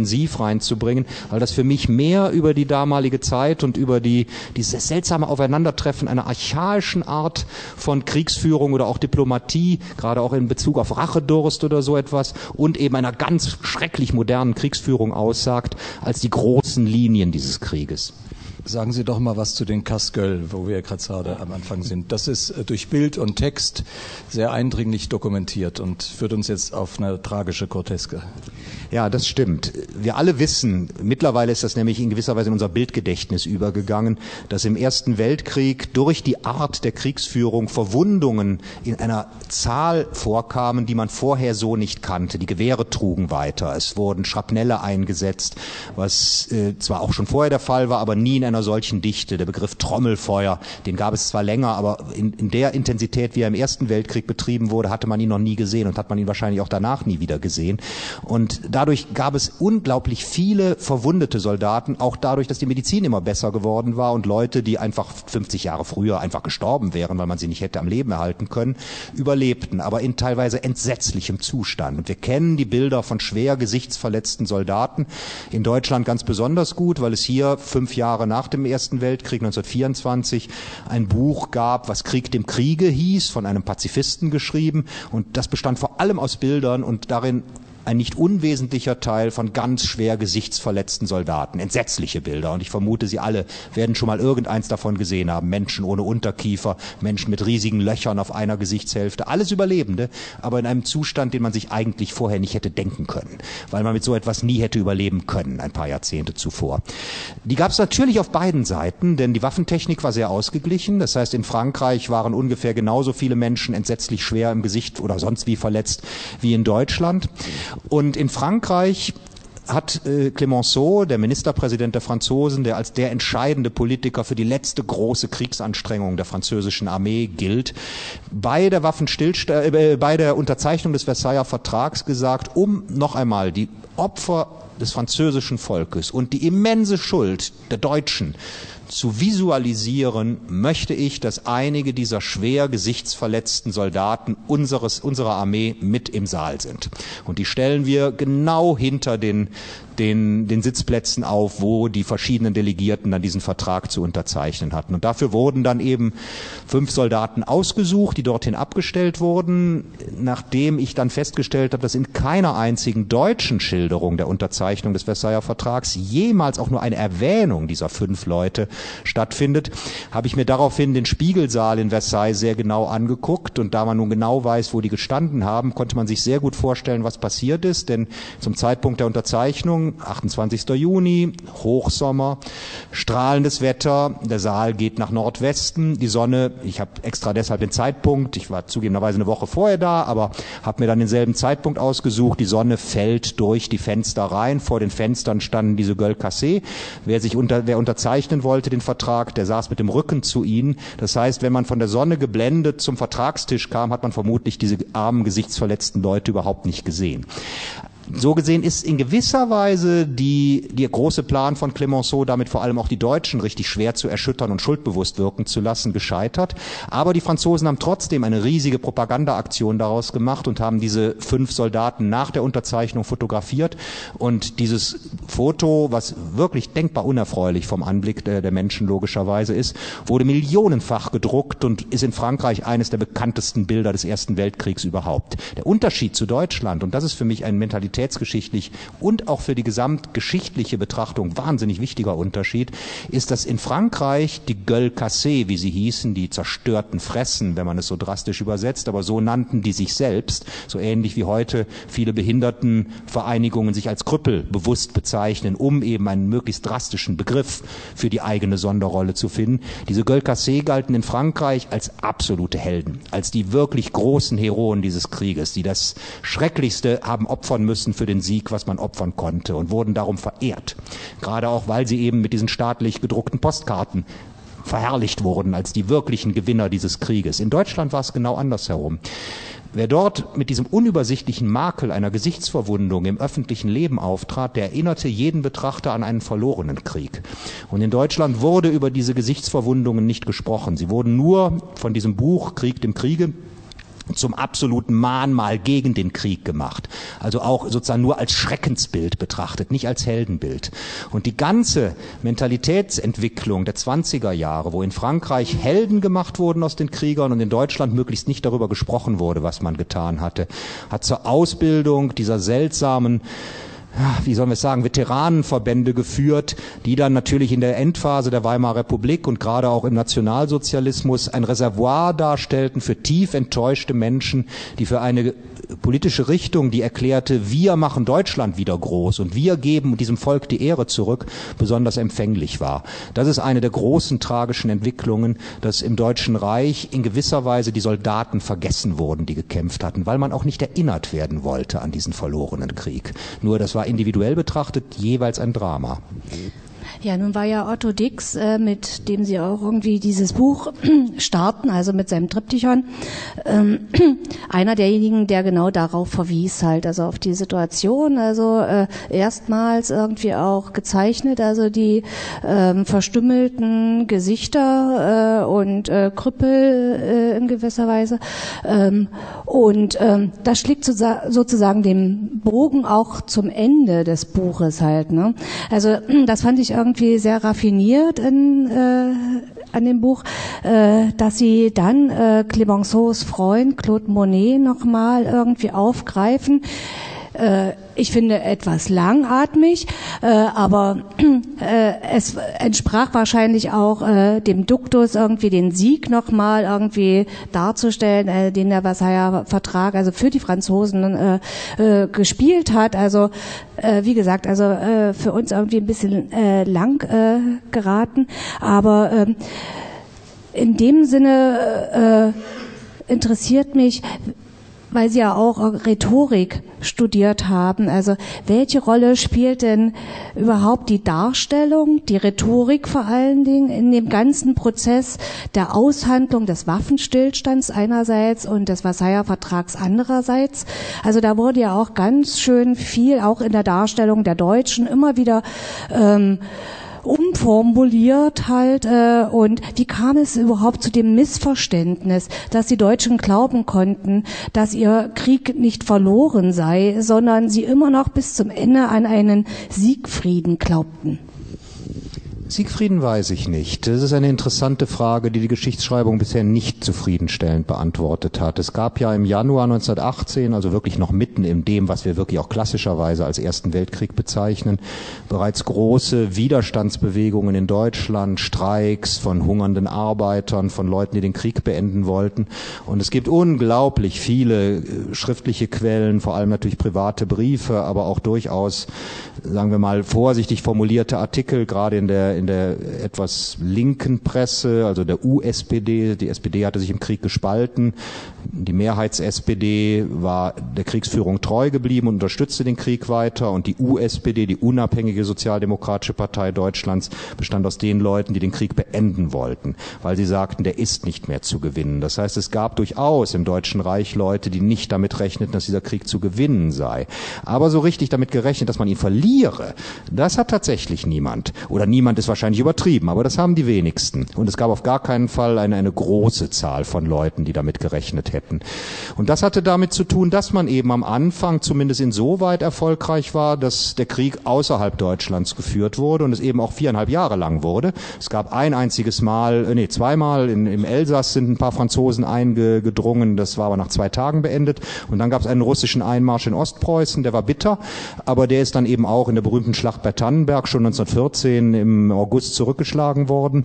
intensiv reinzubringen, weil das für mich mehr über die damalige Zeit und über die dieses seltsame Aufeinandertreffen einer archaischen Art von Kriegsführung oder auch Diplomatie, gerade auch in Bezug auf Rachedurst oder so etwas, und eben einer ganz schrecklich modernen Kriegsführung aussagt, als die großen Linien dieses Krieges. Sagen Sie doch mal was zu den Casse-Gueule, wo wir gerade am Anfang sind. Das ist durch Bild und Text sehr eindringlich dokumentiert und führt uns jetzt auf eine tragische Groteske. Ja, das stimmt. Wir alle wissen, mittlerweile ist das nämlich in gewisser Weise in unser Bildgedächtnis übergegangen, dass im Ersten Weltkrieg durch die Art der Kriegsführung Verwundungen in einer Zahl vorkamen, die man vorher so nicht kannte. Die Gewehre trugen weiter, es wurden Schrapnelle eingesetzt, was äh, zwar auch schon vorher der Fall war, aber nie in einer solchen Dichte. Der Begriff Trommelfeuer, den gab es zwar länger, aber in, in der Intensität, wie er im Ersten Weltkrieg betrieben wurde, hatte man ihn noch nie gesehen und hat man ihn wahrscheinlich auch danach nie wieder gesehen. Und dadurch gab es unglaublich viele verwundete Soldaten, auch dadurch, dass die Medizin immer besser geworden war und Leute, die einfach fünfzig Jahre früher einfach gestorben wären, weil man sie nicht hätte am Leben erhalten können, überlebten, aber in teilweise entsetzlichem Zustand. Und wir kennen die Bilder von schwer gesichtsverletzten Soldaten, in Deutschland ganz besonders gut, weil es hier fünf Jahre nach dem Ersten Weltkrieg, neunzehnhundertvierundzwanzig, ein Buch gab, was Krieg dem Kriege hieß, von einem Pazifisten geschrieben, und das bestand vor allem aus Bildern und darin ein nicht unwesentlicher Teil von ganz schwer gesichtsverletzten Soldaten. Entsetzliche Bilder. Und ich vermute, Sie alle werden schon mal irgendeins davon gesehen haben. Menschen ohne Unterkiefer, Menschen mit riesigen Löchern auf einer Gesichtshälfte. Alles Überlebende, aber in einem Zustand, den man sich eigentlich vorher nicht hätte denken können. Weil man mit so etwas nie hätte überleben können, ein paar Jahrzehnte zuvor. Die gab es natürlich auf beiden Seiten, denn die Waffentechnik war sehr ausgeglichen. Das heißt, in Frankreich waren ungefähr genauso viele Menschen entsetzlich schwer im Gesicht oder sonst wie verletzt wie in Deutschland. Und in Frankreich hat äh, Clemenceau, der Ministerpräsident der Franzosen, der als der entscheidende Politiker für die letzte große Kriegsanstrengung der französischen Armee gilt, bei der Waffenstillstand, äh, bei der Unterzeichnung des Versailler Vertrags gesagt, um noch einmal die Opfer des französischen Volkes und die immense Schuld der Deutschen zu visualisieren, möchte ich, dass einige dieser schwer gesichtsverletzten Soldaten unseres, unserer Armee mit im Saal sind. Und die stellen wir genau hinter den, den, den Sitzplätzen auf, wo die verschiedenen Delegierten dann diesen Vertrag zu unterzeichnen hatten. Und dafür wurden dann eben fünf Soldaten ausgesucht, die dorthin abgestellt wurden, nachdem ich dann festgestellt habe, dass in keiner einzigen deutschen Schilderung der Unterzeichnung des Versailler Vertrags jemals auch nur eine Erwähnung dieser fünf Leute stattfindet, habe ich mir daraufhin den Spiegelsaal in Versailles sehr genau angeguckt, und da man nun genau weiß, wo die gestanden haben, konnte man sich sehr gut vorstellen, was passiert ist, denn zum Zeitpunkt der Unterzeichnung, achtundzwanzigster Juni, Hochsommer, strahlendes Wetter, der Saal geht nach Nordwesten, die Sonne, ich habe extra deshalb den Zeitpunkt, ich war zugegebenerweise eine Woche vorher da, aber habe mir dann denselben Zeitpunkt ausgesucht, die Sonne fällt durch die Fenster rein, vor den Fenstern standen diese Gueule cassée, wer sich unter, wer unterzeichnen wollte, den Vertrag, der saß mit dem Rücken zu ihnen. Das heißt, wenn man von der Sonne geblendet zum Vertragstisch kam, hat man vermutlich diese armen, gesichtsverletzten Leute überhaupt nicht gesehen. So gesehen ist in gewisser Weise die, der große Plan von Clemenceau, damit vor allem auch die Deutschen richtig schwer zu erschüttern und schuldbewusst wirken zu lassen, gescheitert. Aber die Franzosen haben trotzdem eine riesige Propagandaaktion daraus gemacht und haben diese fünf Soldaten nach der Unterzeichnung fotografiert. Und dieses Foto, was wirklich denkbar unerfreulich vom Anblick der, der Menschen logischerweise ist, wurde millionenfach gedruckt und ist in Frankreich eines der bekanntesten Bilder des Ersten Weltkriegs überhaupt. Der Unterschied zu Deutschland, und das ist für mich ein Mentalität geschichtlich und auch für die gesamtgeschichtliche Betrachtung wahnsinnig wichtiger Unterschied, ist, dass in Frankreich die Gueule cassée, wie sie hießen, die zerstörten Fressen, wenn man es so drastisch übersetzt, aber so nannten die sich selbst, so ähnlich wie heute viele Behindertenvereinigungen sich als Krüppel bewusst bezeichnen, um eben einen möglichst drastischen Begriff für die eigene Sonderrolle zu finden. Diese Gueule cassée galten in Frankreich als absolute Helden, als die wirklich großen Heroen dieses Krieges, die das Schrecklichste haben opfern müssen für den Sieg, was man opfern konnte, und wurden darum verehrt. Gerade auch, weil sie eben mit diesen staatlich gedruckten Postkarten verherrlicht wurden als die wirklichen Gewinner dieses Krieges. In Deutschland war es genau andersherum. Wer dort mit diesem unübersichtlichen Makel einer Gesichtsverwundung im öffentlichen Leben auftrat, der erinnerte jeden Betrachter an einen verlorenen Krieg. Und in Deutschland wurde über diese Gesichtsverwundungen nicht gesprochen. Sie wurden nur von diesem Buch Krieg dem Kriege zum absoluten Mahnmal gegen den Krieg gemacht. Also auch sozusagen nur als Schreckensbild betrachtet, nicht als Heldenbild. Und die ganze Mentalitätsentwicklung der zwanziger Jahre, wo in Frankreich Helden gemacht wurden aus den Kriegern und in Deutschland möglichst nicht darüber gesprochen wurde, was man getan hatte, hat zur Ausbildung dieser seltsamen, wie sollen wir es sagen, Veteranenverbände geführt, die dann natürlich in der Endphase der Weimarer Republik und gerade auch im Nationalsozialismus ein Reservoir darstellten für tief enttäuschte Menschen, die für eine politische Richtung, die erklärte, wir machen Deutschland wieder groß und wir geben diesem Volk die Ehre zurück, besonders empfänglich war. Das ist eine der großen tragischen Entwicklungen, dass im Deutschen Reich in gewisser Weise die Soldaten vergessen wurden, die gekämpft hatten, weil man auch nicht erinnert werden wollte an diesen verlorenen Krieg. Nur das war individuell betrachtet jeweils ein Drama. Ja, nun war ja Otto Dix, äh, mit dem Sie auch irgendwie dieses Buch starten, also mit seinem Triptychon, ähm, einer derjenigen, der genau darauf verwies halt, also auf die Situation, also äh, erstmals irgendwie auch gezeichnet, also die ähm, verstümmelten Gesichter äh, und äh, Krüppel äh, in gewisser Weise. Ähm, und ähm, das schlägt sozusagen den Bogen auch zum Ende des Buches halt, ne? Also das fand ich irgendwie sehr raffiniert in, äh, an dem Buch, äh, dass sie dann äh, Clemenceaus Freund Claude Monet nochmal irgendwie aufgreifen. Äh, ich finde etwas langatmig, äh, aber äh, es entsprach wahrscheinlich auch äh, dem Duktus, irgendwie den Sieg nochmal irgendwie darzustellen, äh, den der Versailler Vertrag also für die Franzosen äh, äh, gespielt hat. Also äh, wie gesagt, also äh, für uns irgendwie ein bisschen äh, lang äh, geraten, aber äh, in dem Sinne äh, interessiert mich, weil Sie ja auch Rhetorik studiert haben. Also welche Rolle spielt denn überhaupt die Darstellung, die Rhetorik vor allen Dingen in dem ganzen Prozess der Aushandlung des Waffenstillstands einerseits und des Versailler Vertrags andererseits? Also da wurde ja auch ganz schön viel, auch in der Darstellung der Deutschen, immer wieder ähm, umformuliert halt äh, und wie kam es überhaupt zu dem Missverständnis, dass die Deutschen glauben konnten, dass ihr Krieg nicht verloren sei, sondern sie immer noch bis zum Ende an einen Siegfrieden glaubten? Siegfrieden weiß ich nicht. Das ist eine interessante Frage, die die Geschichtsschreibung bisher nicht zufriedenstellend beantwortet hat. Es gab ja im Januar neunzehnhundertachtzehn, also wirklich noch mitten in dem, was wir wirklich auch klassischerweise als Ersten Weltkrieg bezeichnen, bereits große Widerstandsbewegungen in Deutschland, Streiks von hungernden Arbeitern, von Leuten, die den Krieg beenden wollten. Und es gibt unglaublich viele schriftliche Quellen, vor allem natürlich private Briefe, aber auch durchaus, sagen wir mal, vorsichtig formulierte Artikel, gerade in der in der etwas linken Presse, also der U S P D. Die S P D hatte sich im Krieg gespalten. Die Mehrheits-S P D war der Kriegsführung treu geblieben und unterstützte den Krieg weiter. Und die U S P D, die unabhängige Sozialdemokratische Partei Deutschlands, bestand aus den Leuten, die den Krieg beenden wollten, weil sie sagten, der ist nicht mehr zu gewinnen. Das heißt, es gab durchaus im Deutschen Reich Leute, die nicht damit rechneten, dass dieser Krieg zu gewinnen sei. Aber so richtig damit gerechnet, dass man ihn verliere, das hat tatsächlich niemand. Oder niemand ist wahrscheinlich übertrieben, aber das haben die wenigsten. Und es gab auf gar keinen Fall eine, eine große Zahl von Leuten, die damit gerechnet hätten. Und das hatte damit zu tun, dass man eben am Anfang zumindest insoweit erfolgreich war, dass der Krieg außerhalb Deutschlands geführt wurde und es eben auch viereinhalb Jahre lang wurde. Es gab ein einziges Mal, nee, zweimal in, im Elsass sind ein paar Franzosen eingedrungen, das war aber nach zwei Tagen beendet. Und dann gab es einen russischen Einmarsch in Ostpreußen, der war bitter, aber der ist dann eben auch in der berühmten Schlacht bei Tannenberg schon neunzehnhundertvierzehn im August zurückgeschlagen worden.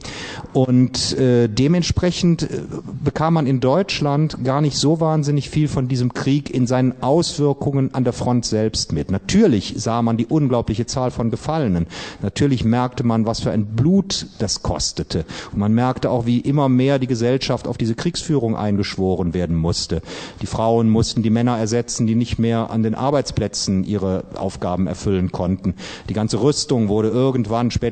Und äh, dementsprechend äh, bekam man in Deutschland gar nicht so wahnsinnig viel von diesem Krieg in seinen Auswirkungen an der Front selbst mit. Natürlich sah man die unglaubliche Zahl von Gefallenen. Natürlich merkte man, was für ein Blut das kostete. Und man merkte auch, wie immer mehr die Gesellschaft auf diese Kriegsführung eingeschworen werden musste. Die Frauen mussten die Männer ersetzen, die nicht mehr an den Arbeitsplätzen ihre Aufgaben erfüllen konnten. Die ganze Rüstung wurde irgendwann, spätestens neunzehnhundertvierzehn,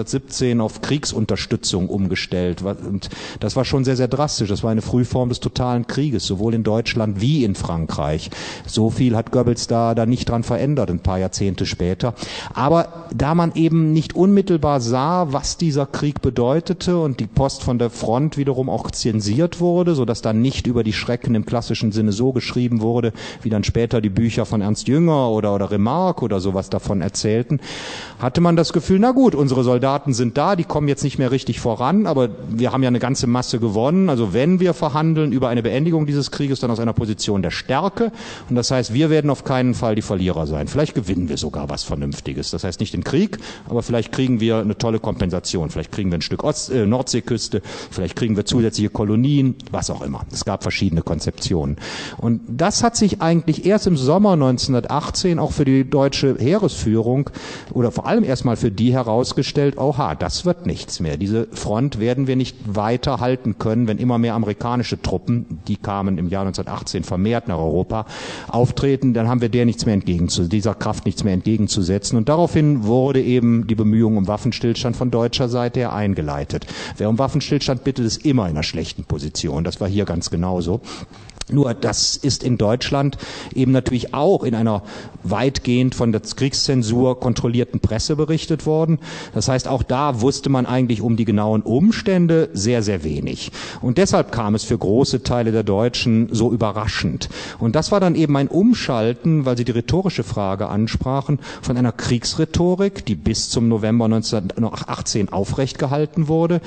neunzehnhundertsiebzehn auf Kriegsunterstützung umgestellt. Und das war schon sehr, sehr drastisch. Das war eine Frühform des totalen Krieges, sowohl in Deutschland wie in Frankreich. So viel hat Goebbels da, da nicht dran verändert, ein paar Jahrzehnte später. Aber da man eben nicht unmittelbar sah, was dieser Krieg bedeutete und die Post von der Front wiederum auch zensiert wurde, sodass dann nicht über die Schrecken im klassischen Sinne so geschrieben wurde, wie dann später die Bücher von Ernst Jünger oder, oder Remarque oder sowas davon erzählten, hatte man das Gefühl, na gut, unsere Soldaten sind da, die kommen jetzt nicht mehr richtig voran, aber wir haben ja eine ganze Masse gewonnen. Also wenn wir verhandeln über eine Beendigung dieses Krieges, dann aus einer Position der Stärke. Und das heißt, wir werden auf keinen Fall die Verlierer sein. Vielleicht gewinnen wir sogar was Vernünftiges. Das heißt nicht den Krieg, aber vielleicht kriegen wir eine tolle Kompensation. Vielleicht kriegen wir ein Stück Ost, äh, Nordseeküste, vielleicht kriegen wir zusätzliche Kolonien, was auch immer. Es gab verschiedene Konzeptionen. Und das hat sich eigentlich erst im Sommer neunzehnhundertachtzehn auch für die deutsche Heeresführung oder vor allem erstmal für die herausgestellt, oha, das wird nichts mehr. Diese Front werden wir nicht weiter halten können, wenn immer mehr amerikanische Truppen, die kamen im Jahr neunzehnhundertachtzehn vermehrt nach Europa, auftreten, dann haben wir der nichts mehr entgegenzusetzen, dieser Kraft nichts mehr entgegenzusetzen. Und daraufhin wurde eben die Bemühung um Waffenstillstand von deutscher Seite her eingeleitet. Wer um Waffenstillstand bittet, ist immer in einer schlechten Position. Das war hier ganz genauso. Nur das ist in Deutschland eben natürlich auch in einer weitgehend von der Kriegszensur kontrollierten Presse berichtet worden. Das heißt, auch da wusste man eigentlich um die genauen Umstände sehr, sehr wenig. Und deshalb kam es für große Teile der Deutschen so überraschend. Und das war dann eben ein Umschalten, weil Sie die rhetorische Frage ansprachen, von einer Kriegsrhetorik, die bis zum November neunzehnhundertachtzehn aufrecht gehalten wurde.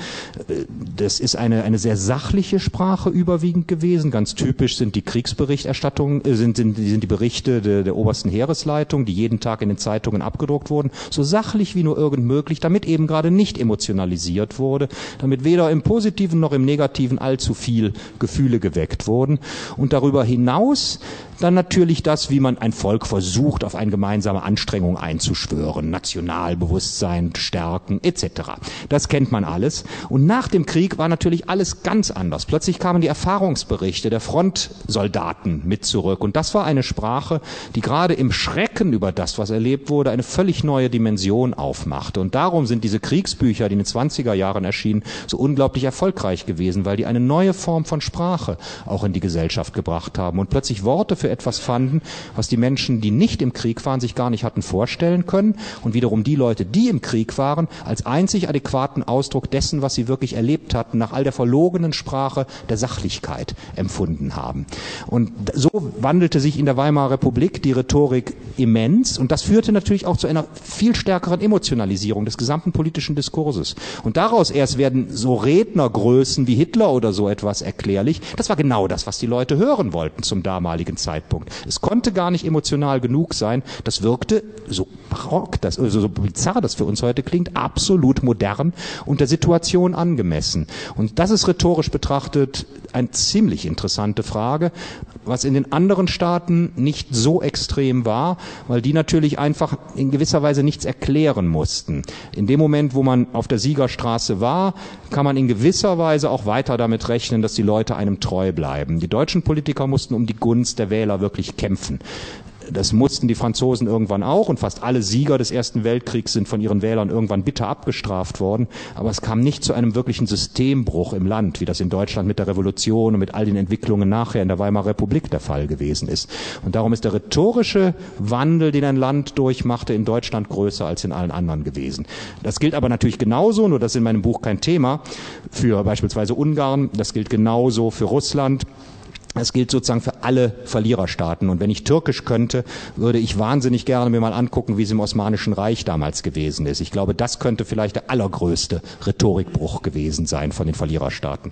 Das ist eine, eine sehr sachliche Sprache überwiegend gewesen, ganz typisch sind die Kriegsberichterstattungen, sind, sind, sind die Berichte der, der obersten Heeresleitung, die jeden Tag in den Zeitungen abgedruckt wurden, so sachlich wie nur irgend möglich, damit eben gerade nicht emotionalisiert wurde, damit weder im Positiven noch im Negativen allzu viel Gefühle geweckt wurden. Und darüber hinaus dann natürlich das, wie man ein Volk versucht, auf eine gemeinsame Anstrengung einzuschwören, Nationalbewusstsein stärken et cetera. Das kennt man alles. Und nach dem Krieg war natürlich alles ganz anders. Plötzlich kamen die Erfahrungsberichte der Frontsoldaten mit zurück. Und das war eine Sprache, die gerade im Schrecken über das, was erlebt wurde, eine völlig neue Dimension aufmachte. Und darum sind diese Kriegsbücher, die in den zwanziger Jahren erschienen, so unglaublich erfolgreich gewesen, weil die eine neue Form von Sprache auch in die Gesellschaft gebracht haben und plötzlich Worte für etwas fanden, was die Menschen, die nicht im Krieg waren, sich gar nicht hatten vorstellen können und wiederum die Leute, die im Krieg waren, als einzig adäquaten Ausdruck dessen, was sie wirklich erlebt hatten, nach all der verlogenen Sprache der Sachlichkeit empfunden haben. Und so wandelte sich in der Weimarer Republik die Rhetorik immens und das führte natürlich auch zu einer viel stärkeren Emotionalisierung des gesamten politischen Diskurses. Und daraus erst werden so Rednergrößen wie Hitler oder so etwas erklärlich. Das war genau das, was die Leute hören wollten zum damaligen Zeitpunkt. Es konnte gar nicht emotional genug sein. Das wirkte so barock, das, also so bizarr das für uns heute klingt, absolut modern und der Situation angemessen. Und das ist rhetorisch betrachtet eine ziemlich interessante Frage, was in den anderen Staaten nicht so extrem war, weil die natürlich einfach in gewisser Weise nichts erklären mussten. In dem Moment, wo man auf der Siegerstraße war, kann man in gewisser Weise auch weiter damit rechnen, dass die Leute einem treu bleiben. Die deutschen Politiker mussten um die Gunst der Wähler wirklich kämpfen. Das mussten die Franzosen irgendwann auch und fast alle Sieger des Ersten Weltkriegs sind von ihren Wählern irgendwann bitter abgestraft worden. Aber es kam nicht zu einem wirklichen Systembruch im Land, wie das in Deutschland mit der Revolution und mit all den Entwicklungen nachher in der Weimarer Republik der Fall gewesen ist. Und darum ist der rhetorische Wandel, den ein Land durchmachte, in Deutschland größer als in allen anderen gewesen. Das gilt aber natürlich genauso, nur das ist in meinem Buch kein Thema, für beispielsweise Ungarn, das gilt genauso für Russland. Das gilt sozusagen für alle Verliererstaaten. Und wenn ich Türkisch könnte, würde ich wahnsinnig gerne mir mal angucken, wie es im Osmanischen Reich damals gewesen ist. Ich glaube, das könnte vielleicht der allergrößte Rhetorikbruch gewesen sein von den Verliererstaaten.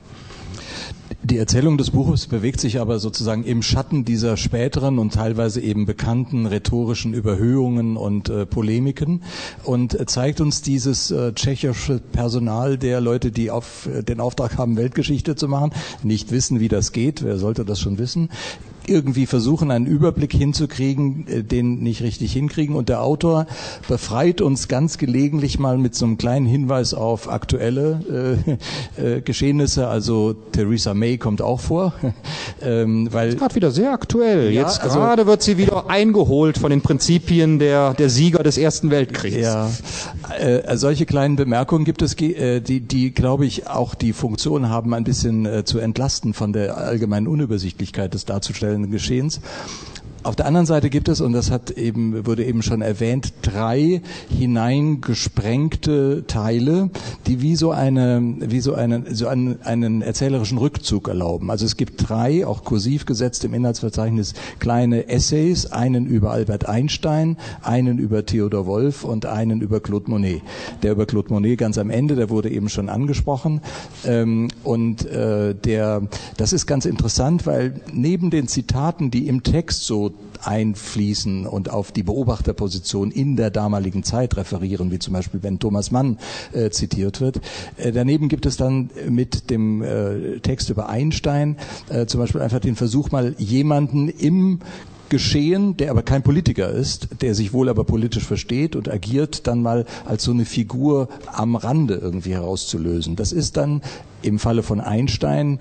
Die Erzählung des Buches bewegt sich aber sozusagen im Schatten dieser späteren und teilweise eben bekannten rhetorischen Überhöhungen und äh, Polemiken und äh, zeigt uns dieses äh, tschechische Personal der Leute, die auf äh, den Auftrag haben, Weltgeschichte zu machen, nicht wissen, wie das geht, wer sollte das schon wissen, irgendwie versuchen, einen Überblick hinzukriegen, äh, den nicht richtig hinkriegen. Und der Autor befreit uns ganz gelegentlich mal mit so einem kleinen Hinweis auf aktuelle äh, äh, Geschehnisse. Also Theresa May kommt auch vor. ähm, weil ist gerade wieder sehr aktuell. Ja, Jetzt also, gerade wird sie wieder eingeholt von den Prinzipien der, der Sieger des Ersten Weltkriegs. Ja, äh, solche kleinen Bemerkungen gibt es, äh, die, die glaube ich, auch die Funktion haben, ein bisschen äh, zu entlasten von der allgemeinen Unübersichtlichkeit des darzustellen Geschehens. Auf der anderen Seite gibt es, und das hat eben, wurde eben schon erwähnt, drei hineingesprengte Teile, die wie so eine, wie so einen, so einen, einen erzählerischen Rückzug erlauben. Also es gibt drei, auch kursiv gesetzt im Inhaltsverzeichnis, kleine Essays, einen über Albert Einstein, einen über Theodor Wolff und einen über Claude Monet. Der über Claude Monet ganz am Ende, der wurde eben schon angesprochen. Ähm, und äh, der, das ist ganz interessant, weil neben den Zitaten, die im Text so einfließen und auf die Beobachterposition in der damaligen Zeit referieren, wie zum Beispiel wenn Thomas Mann äh, zitiert wird. Äh, daneben gibt es dann mit dem äh, Text über Einstein äh, zum Beispiel einfach den Versuch, mal jemanden im Geschehen, der aber kein Politiker ist, der sich wohl aber politisch versteht und agiert, dann mal als so eine Figur am Rande irgendwie herauszulösen. Das ist dann im Falle von Einstein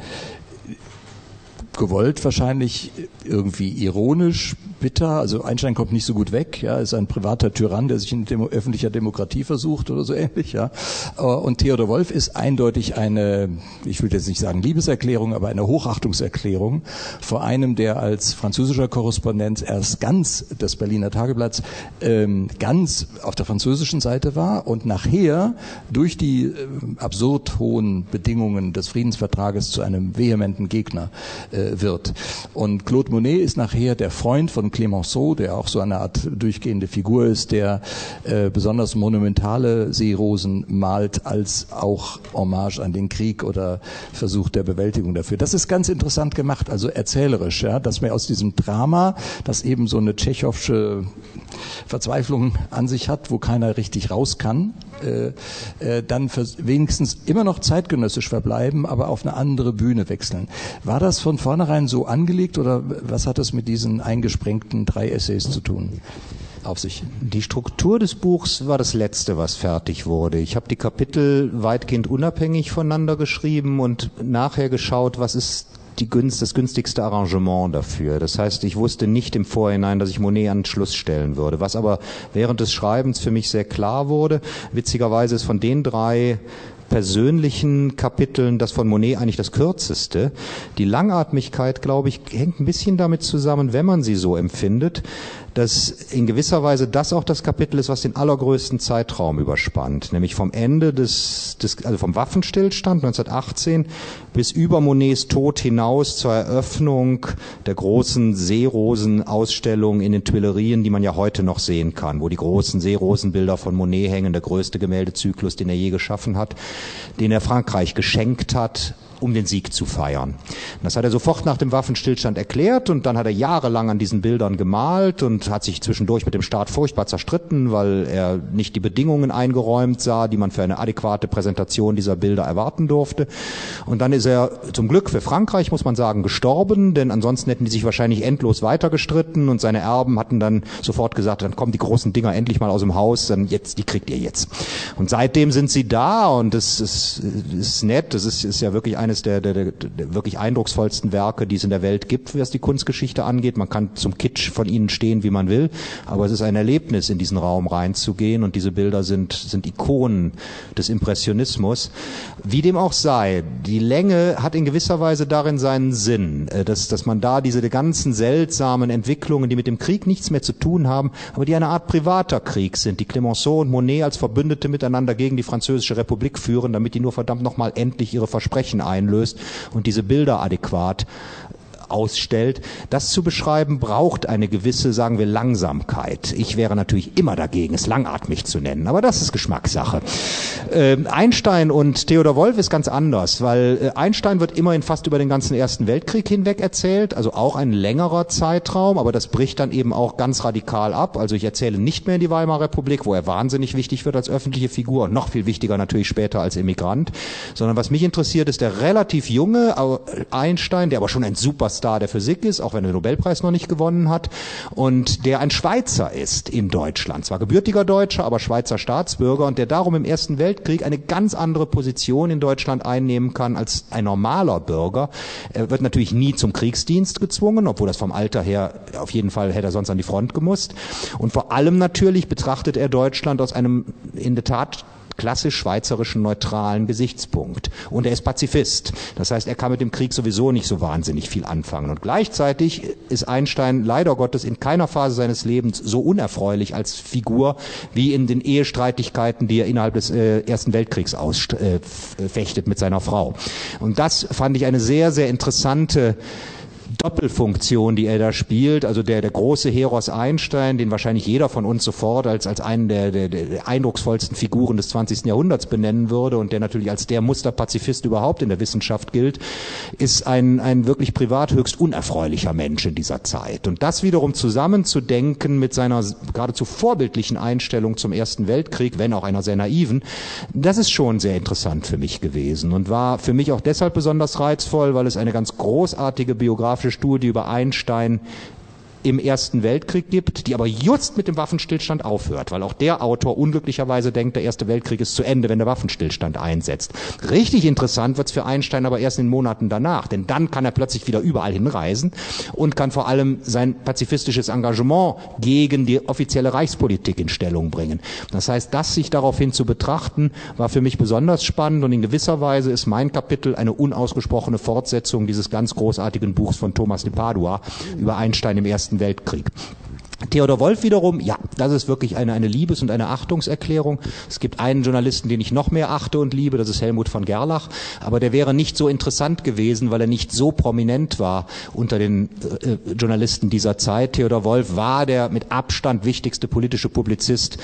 gewollt wahrscheinlich irgendwie ironisch, bitter. Also Einstein kommt nicht so gut weg, ja, ist ein privater Tyrann, der sich in Demo- öffentlicher Demokratie versucht oder so ähnlich, ja. Und Theodor Wolff ist eindeutig eine, ich will jetzt nicht sagen Liebeserklärung, aber eine Hochachtungserklärung vor einem, der als französischer Korrespondent erst ganz des Berliner Tageblatts ähm, ganz auf der französischen Seite war und nachher durch die äh, absurd hohen Bedingungen des Friedensvertrages zu einem vehementen Gegner äh, wird. Und Claude Monet ist nachher der Freund von Clemenceau, der auch so eine Art durchgehende Figur ist, der äh, besonders monumentale Seerosen malt als auch Hommage an den Krieg oder Versuch der Bewältigung dafür. Das ist ganz interessant gemacht, also erzählerisch, ja, dass man aus diesem Drama, das eben so eine tschechovsche Verzweiflung an sich hat, wo keiner richtig raus kann, äh, äh, dann wenigstens immer noch zeitgenössisch verbleiben, aber auf eine andere Bühne wechseln. War das von vornherein so angelegt oder was hat es mit diesen eingesprengten drei Essays zu tun? Auf sich. Die Struktur des Buchs war das Letzte, was fertig wurde. Ich habe die Kapitel weitgehend unabhängig voneinander geschrieben und nachher geschaut, was ist die Günst, das günstigste Arrangement dafür. Das heißt, ich wusste nicht im Vorhinein, dass ich Monet an den Schluss stellen würde. Was aber während des Schreibens für mich sehr klar wurde, witzigerweise ist von den drei persönlichen Kapiteln das von Monet eigentlich das kürzeste. Die Langatmigkeit, glaube ich, hängt ein bisschen damit zusammen, wenn man sie so empfindet, dass in gewisser Weise das auch das Kapitel ist, was den allergrößten Zeitraum überspannt, nämlich vom Ende des, des also vom Waffenstillstand neunzehnhundertachtzehn bis über Monets Tod hinaus zur Eröffnung der großen Seerosen-Ausstellung in den Tuilerien, die man ja heute noch sehen kann, wo die großen Seerosenbilder von Monet hängen, der größte Gemäldezyklus, den er je geschaffen hat, den er Frankreich geschenkt hat, um den Sieg zu feiern. Das hat er sofort nach dem Waffenstillstand erklärt und dann hat er jahrelang an diesen Bildern gemalt und hat sich zwischendurch mit dem Staat furchtbar zerstritten, weil er nicht die Bedingungen eingeräumt sah, die man für eine adäquate Präsentation dieser Bilder erwarten durfte. Und dann ist er zum Glück für Frankreich, muss man sagen, gestorben, denn ansonsten hätten die sich wahrscheinlich endlos weiter gestritten und seine Erben hatten dann sofort gesagt, dann kommen die großen Dinger endlich mal aus dem Haus, dann jetzt, die kriegt ihr jetzt. Und seitdem sind sie da und das ist, ist nett, das ist, ist ja wirklich eine Der, der, der wirklich eindrucksvollsten Werke, die es in der Welt gibt, was die Kunstgeschichte angeht. Man kann zum Kitsch von ihnen stehen, wie man will, aber es ist ein Erlebnis, in diesen Raum reinzugehen und diese Bilder sind, sind Ikonen des Impressionismus. Wie dem auch sei, die Länge hat in gewisser Weise darin seinen Sinn, dass, dass man da diese ganzen seltsamen Entwicklungen, die mit dem Krieg nichts mehr zu tun haben, aber die eine Art privater Krieg sind, die Clemenceau und Monet als Verbündete miteinander gegen die Französische Republik führen, damit die nur verdammt nochmal endlich ihre Versprechen einlösen und diese Bilder adäquat ausstellt. Das zu beschreiben braucht eine gewisse, sagen wir, Langsamkeit. Ich wäre natürlich immer dagegen, es langatmig zu nennen, aber das ist Geschmackssache. Äh, Einstein und Theodor Wolff ist ganz anders, weil äh, Einstein wird immerhin fast über den ganzen Ersten Weltkrieg hinweg erzählt, also auch ein längerer Zeitraum, aber das bricht dann eben auch ganz radikal ab. Also ich erzähle nicht mehr in die Weimarer Republik, wo er wahnsinnig wichtig wird als öffentliche Figur und noch viel wichtiger natürlich später als Emigrant, sondern was mich interessiert, ist der relativ junge Einstein, der aber schon ein Superstar Star der Physik ist, auch wenn er den Nobelpreis noch nicht gewonnen hat, und der ein Schweizer ist in Deutschland. Zwar gebürtiger Deutscher, aber Schweizer Staatsbürger, und der darum im Ersten Weltkrieg eine ganz andere Position in Deutschland einnehmen kann als ein normaler Bürger. Er wird natürlich nie zum Kriegsdienst gezwungen, obwohl das vom Alter her auf jeden Fall hätte er sonst an die Front gemusst. Und vor allem natürlich betrachtet er Deutschland aus einem in der Tat klassisch schweizerischen neutralen Gesichtspunkt. Und er ist Pazifist. Das heißt, er kann mit dem Krieg sowieso nicht so wahnsinnig viel anfangen. Und gleichzeitig ist Einstein leider Gottes in keiner Phase seines Lebens so unerfreulich als Figur wie in den Ehestreitigkeiten, die er innerhalb des äh, Ersten Weltkriegs ausfechtet äh, mit seiner Frau. Und das fand ich eine sehr, sehr interessante Doppelfunktion, die er da spielt, also der, der große Heros Einstein, den wahrscheinlich jeder von uns sofort als, als einen der, der, der eindrucksvollsten Figuren des zwanzigsten Jahrhunderts benennen würde und der natürlich als der Musterpazifist überhaupt in der Wissenschaft gilt, ist ein, ein wirklich privat höchst unerfreulicher Mensch in dieser Zeit. Und das wiederum zusammenzudenken mit seiner geradezu vorbildlichen Einstellung zum Ersten Weltkrieg, wenn auch einer sehr naiven, das ist schon sehr interessant für mich gewesen und war für mich auch deshalb besonders reizvoll, weil es eine ganz großartige biografische Studie über Einstein im Ersten Weltkrieg gibt, die aber just mit dem Waffenstillstand aufhört, weil auch der Autor unglücklicherweise denkt, der Erste Weltkrieg ist zu Ende, wenn der Waffenstillstand einsetzt. Richtig interessant wird's für Einstein aber erst in den Monaten danach, denn dann kann er plötzlich wieder überall hinreisen und kann vor allem sein pazifistisches Engagement gegen die offizielle Reichspolitik in Stellung bringen. Das heißt, das sich daraufhin zu betrachten, war für mich besonders spannend und in gewisser Weise ist mein Kapitel eine unausgesprochene Fortsetzung dieses ganz großartigen Buchs von Thomas de Padua über Einstein im Ersten Weltkrieg. Theodor Wolff wiederum, ja, das ist wirklich eine, eine Liebes- und eine Achtungserklärung. Es gibt einen Journalisten, den ich noch mehr achte und liebe, das ist Helmut von Gerlach, aber der wäre nicht so interessant gewesen, weil er nicht so prominent war unter den äh, Journalisten dieser Zeit. Theodor Wolff war der mit Abstand wichtigste politische Publizist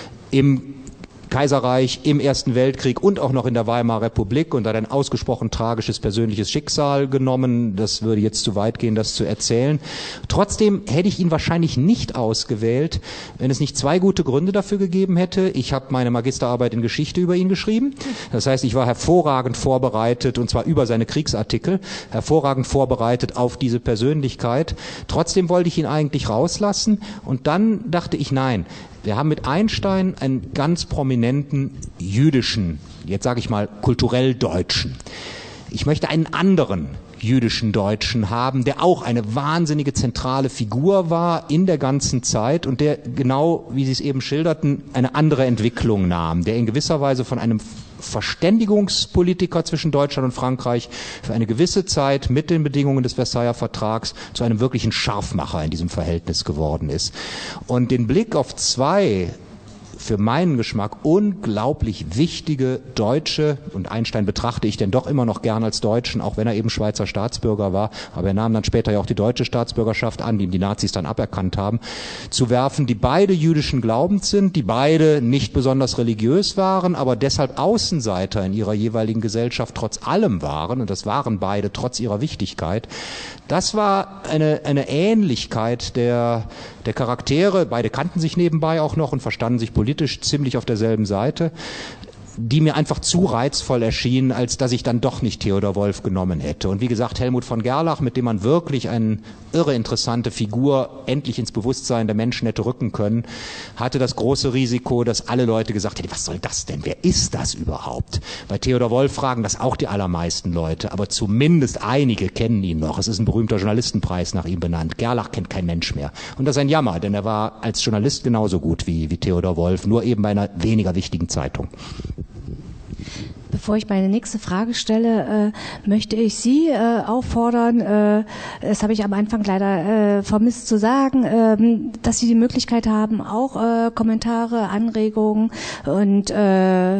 im Kaiserreich, im Ersten Weltkrieg und auch noch in der Weimarer Republik und hat ein ausgesprochen tragisches persönliches Schicksal genommen. Das würde jetzt zu weit gehen, das zu erzählen. Trotzdem hätte ich ihn wahrscheinlich nicht ausgewählt, wenn es nicht zwei gute Gründe dafür gegeben hätte. Ich habe meine Magisterarbeit in Geschichte über ihn geschrieben. Das heißt, ich war hervorragend vorbereitet, und zwar über seine Kriegsartikel, hervorragend vorbereitet auf diese Persönlichkeit. Trotzdem wollte ich ihn eigentlich rauslassen und dann dachte ich, nein, wir haben mit Einstein einen ganz prominenten jüdischen, jetzt sage ich mal kulturell Deutschen. Ich möchte einen anderen jüdischen Deutschen haben, der auch eine wahnsinnige zentrale Figur war in der ganzen Zeit und der genau, wie Sie es eben schilderten, eine andere Entwicklung nahm, der in gewisser Weise von einem Verständigungspolitiker zwischen Deutschland und Frankreich für eine gewisse Zeit mit den Bedingungen des Versailler Vertrags zu einem wirklichen Scharfmacher in diesem Verhältnis geworden ist. Und den Blick auf zwei für meinen Geschmack unglaublich wichtige Deutsche, und Einstein betrachte ich denn doch immer noch gern als Deutschen, auch wenn er eben Schweizer Staatsbürger war, aber er nahm dann später ja auch die deutsche Staatsbürgerschaft an, die ihm die Nazis dann aberkannt haben, zu werfen, die beide jüdischen Glaubens sind, die beide nicht besonders religiös waren, aber deshalb Außenseiter in ihrer jeweiligen Gesellschaft trotz allem waren, und das waren beide trotz ihrer Wichtigkeit. Das war eine, eine Ähnlichkeit der, der Charaktere, beide kannten sich nebenbei auch noch und verstanden sich politisch ziemlich auf derselben Seite, die mir einfach zu reizvoll erschienen, als dass ich dann doch nicht Theodor Wolff genommen hätte. Und wie gesagt, Helmut von Gerlach, mit dem man wirklich eine irre interessante Figur endlich ins Bewusstsein der Menschen hätte rücken können, hatte das große Risiko, dass alle Leute gesagt hätten, was soll das denn? Wer ist das überhaupt? Bei Theodor Wolff fragen das auch die allermeisten Leute, aber zumindest einige kennen ihn noch. Es ist ein berühmter Journalistenpreis nach ihm benannt. Gerlach kennt kein Mensch mehr. Und das ist ein Jammer, denn er war als Journalist genauso gut wie, wie Theodor Wolff, nur eben bei einer weniger wichtigen Zeitung. Bevor ich meine nächste Frage stelle, äh, möchte ich Sie äh, auffordern, äh, das habe ich am Anfang leider äh, vermisst zu sagen, äh, dass Sie die Möglichkeit haben, auch äh, Kommentare, Anregungen und äh,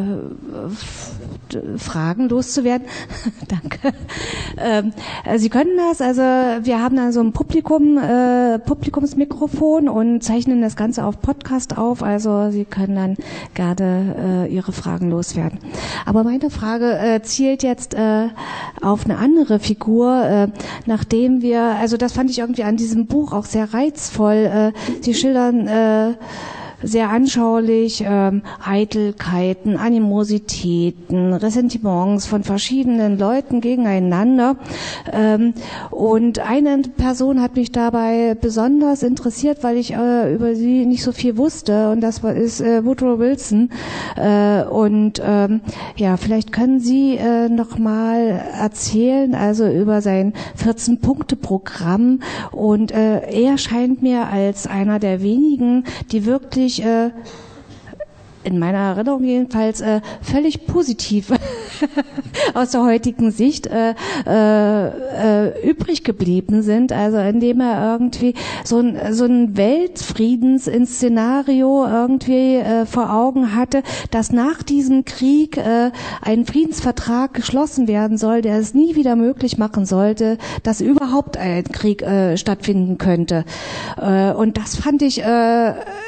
Fragen loszuwerden. Danke. Ähm, Sie können das, also wir haben da so ein Publikum, äh, Publikumsmikrofon und zeichnen das Ganze auf Podcast auf, also Sie können dann gerne äh, Ihre Fragen loswerden. Aber meine Frage äh, zielt jetzt äh, auf eine andere Figur, äh, nachdem wir, also das fand ich irgendwie an diesem Buch auch sehr reizvoll, äh, Sie schildern äh, sehr anschaulich ähm, Eitelkeiten, Animositäten, Ressentiments von verschiedenen Leuten gegeneinander. Ähm, und eine Person hat mich dabei besonders interessiert, weil ich äh, über sie nicht so viel wusste, und das war, ist äh, Woodrow Wilson. Äh, und ähm, ja, vielleicht können Sie äh, noch mal erzählen, also über sein vierzehn-Punkte-Programm. Und äh, er scheint mir als einer der wenigen, die wirklich äh, in meiner Erinnerung jedenfalls äh, völlig positiv aus der heutigen Sicht äh, äh, äh, übrig geblieben sind, also indem er irgendwie so ein so ein Weltfriedensszenario irgendwie äh, vor Augen hatte, dass nach diesem Krieg äh, ein Friedensvertrag geschlossen werden soll, der es nie wieder möglich machen sollte, dass überhaupt ein Krieg äh, stattfinden könnte. Äh, und das fand ich äh,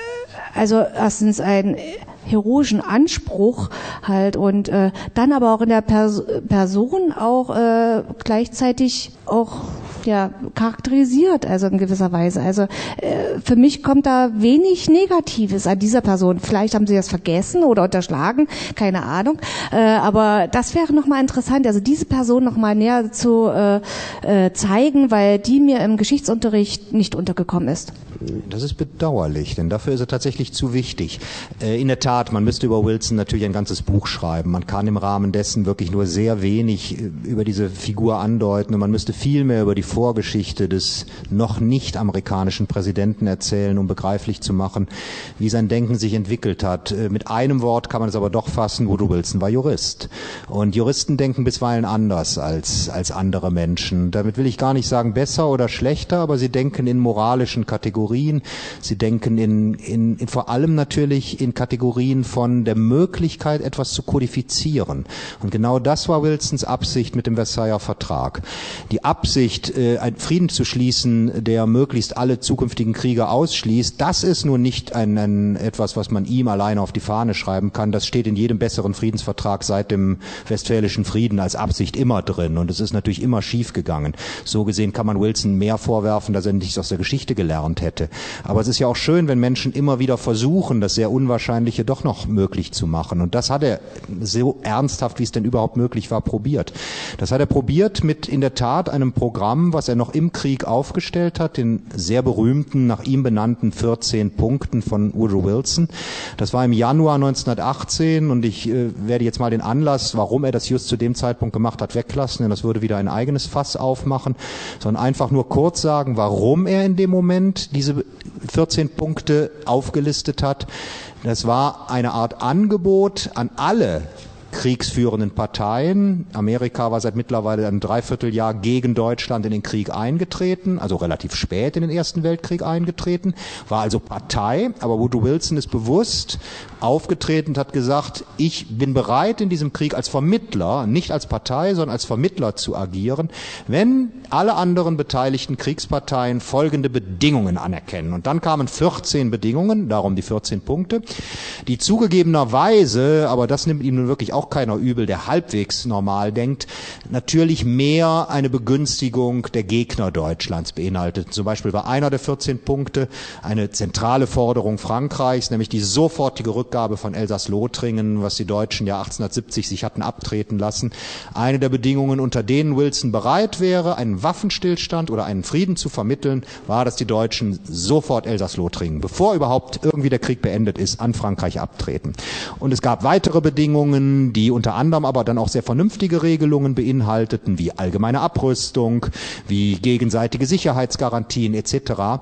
also erstens ein heroischen Anspruch halt, und äh, dann aber auch in der Pers- Person auch äh, gleichzeitig auch ja charakterisiert, also in gewisser Weise. Also äh, für mich kommt da wenig Negatives an dieser Person. Vielleicht haben Sie das vergessen oder unterschlagen, keine Ahnung. Äh, aber das wäre nochmal interessant, also diese Person nochmal näher zu äh, äh, zeigen, weil die mir im Geschichtsunterricht nicht untergekommen ist. Das ist bedauerlich, denn dafür ist er tatsächlich zu wichtig. Äh, in der Tat, man müsste über Wilson natürlich ein ganzes Buch schreiben. Man kann im Rahmen dessen wirklich nur sehr wenig über diese Figur andeuten, und man müsste viel mehr über die Vorgeschichte des noch nicht amerikanischen Präsidenten erzählen, um begreiflich zu machen, wie sein Denken sich entwickelt hat. Äh, mit einem Wort kann man es aber doch fassen: Woodrow Wilson war Jurist. Und Juristen denken bisweilen anders als, als andere Menschen. Damit will ich gar nicht sagen besser oder schlechter, aber sie denken in moralischen Kategorien. Sie denken in, in, in vor allem natürlich in Kategorien von der Möglichkeit, etwas zu kodifizieren. Und genau das war Wilsons Absicht mit dem Versailler Vertrag. Die Absicht, äh, einen Frieden zu schließen, der möglichst alle zukünftigen Kriege ausschließt, das ist nun nicht ein, ein, etwas, was man ihm alleine auf die Fahne schreiben kann. Das steht in jedem besseren Friedensvertrag seit dem Westfälischen Frieden als Absicht immer drin. Und es ist natürlich immer schiefgegangen. So gesehen kann man Wilson mehr vorwerfen, dass er nichts aus der Geschichte gelernt hätte. Aber es ist ja auch schön, wenn Menschen immer wieder versuchen, das sehr Unwahrscheinliche doch noch möglich zu machen. Und das hat er so ernsthaft, wie es denn überhaupt möglich war, probiert. Das hat er probiert mit in der Tat einem Programm, was er noch im Krieg aufgestellt hat, den sehr berühmten, nach ihm benannten vierzehn Punkten von Woodrow Wilson. Das war im Januar neunzehnhundertachtzehn, und ich äh, werde jetzt mal den Anlass, warum er das just zu dem Zeitpunkt gemacht hat, weglassen, denn das würde wieder ein eigenes Fass aufmachen, sondern einfach nur kurz sagen, warum er in dem Moment diese vierzehn Punkte aufgelistet hat. Das war eine Art Angebot an alle kriegsführenden Parteien. Amerika war seit mittlerweile einem Dreivierteljahr gegen Deutschland in den Krieg eingetreten, also relativ spät in den Ersten Weltkrieg eingetreten, war also Partei, aber Woodrow Wilson ist bewusst aufgetreten und hat gesagt, ich bin bereit, in diesem Krieg als Vermittler, nicht als Partei, sondern als Vermittler zu agieren, wenn alle anderen beteiligten Kriegsparteien folgende Bedingungen anerkennen. Und dann kamen vierzehn Bedingungen, darum die vierzehn Punkte, die zugegebenerweise, aber das nimmt ihm nun wirklich auch keiner übel, der halbwegs normal denkt, natürlich mehr eine Begünstigung der Gegner Deutschlands beinhaltet. Zum Beispiel war einer der vierzehn Punkte eine zentrale Forderung Frankreichs, nämlich die sofortige Rückgabe von Elsass-Lothringen, was die Deutschen ja achtzehnhundertsiebzig sich hatten abtreten lassen. Eine der Bedingungen, unter denen Wilson bereit wäre, einen Waffenstillstand oder einen Frieden zu vermitteln, war, dass die Deutschen sofort Elsass-Lothringen, bevor überhaupt irgendwie der Krieg beendet ist, an Frankreich abtreten. Und es gab weitere Bedingungen, die unter anderem aber dann auch sehr vernünftige Regelungen beinhalteten, wie allgemeine Abrüstung, wie gegenseitige Sicherheitsgarantien et cetera.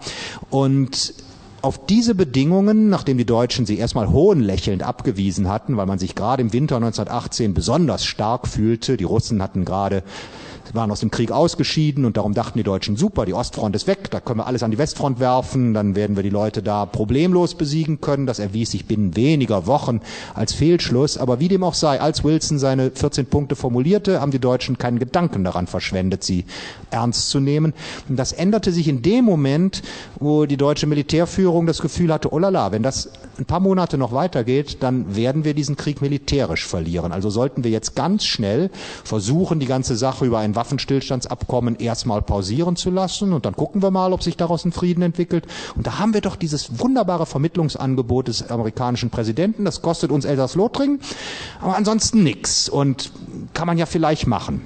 Und auf diese Bedingungen, nachdem die Deutschen sie erstmal hohnlächelnd abgewiesen hatten, weil man sich gerade im Winter neunzehnhundertachtzehn besonders stark fühlte, die Russen hatten gerade waren aus dem Krieg ausgeschieden und darum dachten die Deutschen, super, die Ostfront ist weg, da können wir alles an die Westfront werfen, dann werden wir die Leute da problemlos besiegen können. Das erwies sich binnen weniger Wochen als Fehlschluss. Aber wie dem auch sei, als Wilson seine vierzehn Punkte formulierte, haben die Deutschen keinen Gedanken daran verschwendet, sie ernst zu nehmen. Und das änderte sich in dem Moment, wo die deutsche Militärführung das Gefühl hatte, oh lala, wenn das ein paar Monate noch weitergeht, dann werden wir diesen Krieg militärisch verlieren. Also sollten wir jetzt ganz schnell versuchen, die ganze Sache über einen ein Waffenstillstandsabkommen erstmal pausieren zu lassen und dann gucken wir mal, ob sich daraus ein Frieden entwickelt. Und da haben wir doch dieses wunderbare Vermittlungsangebot des amerikanischen Präsidenten. Das kostet uns Elsass-Lothringen, aber ansonsten nichts und kann man ja vielleicht machen.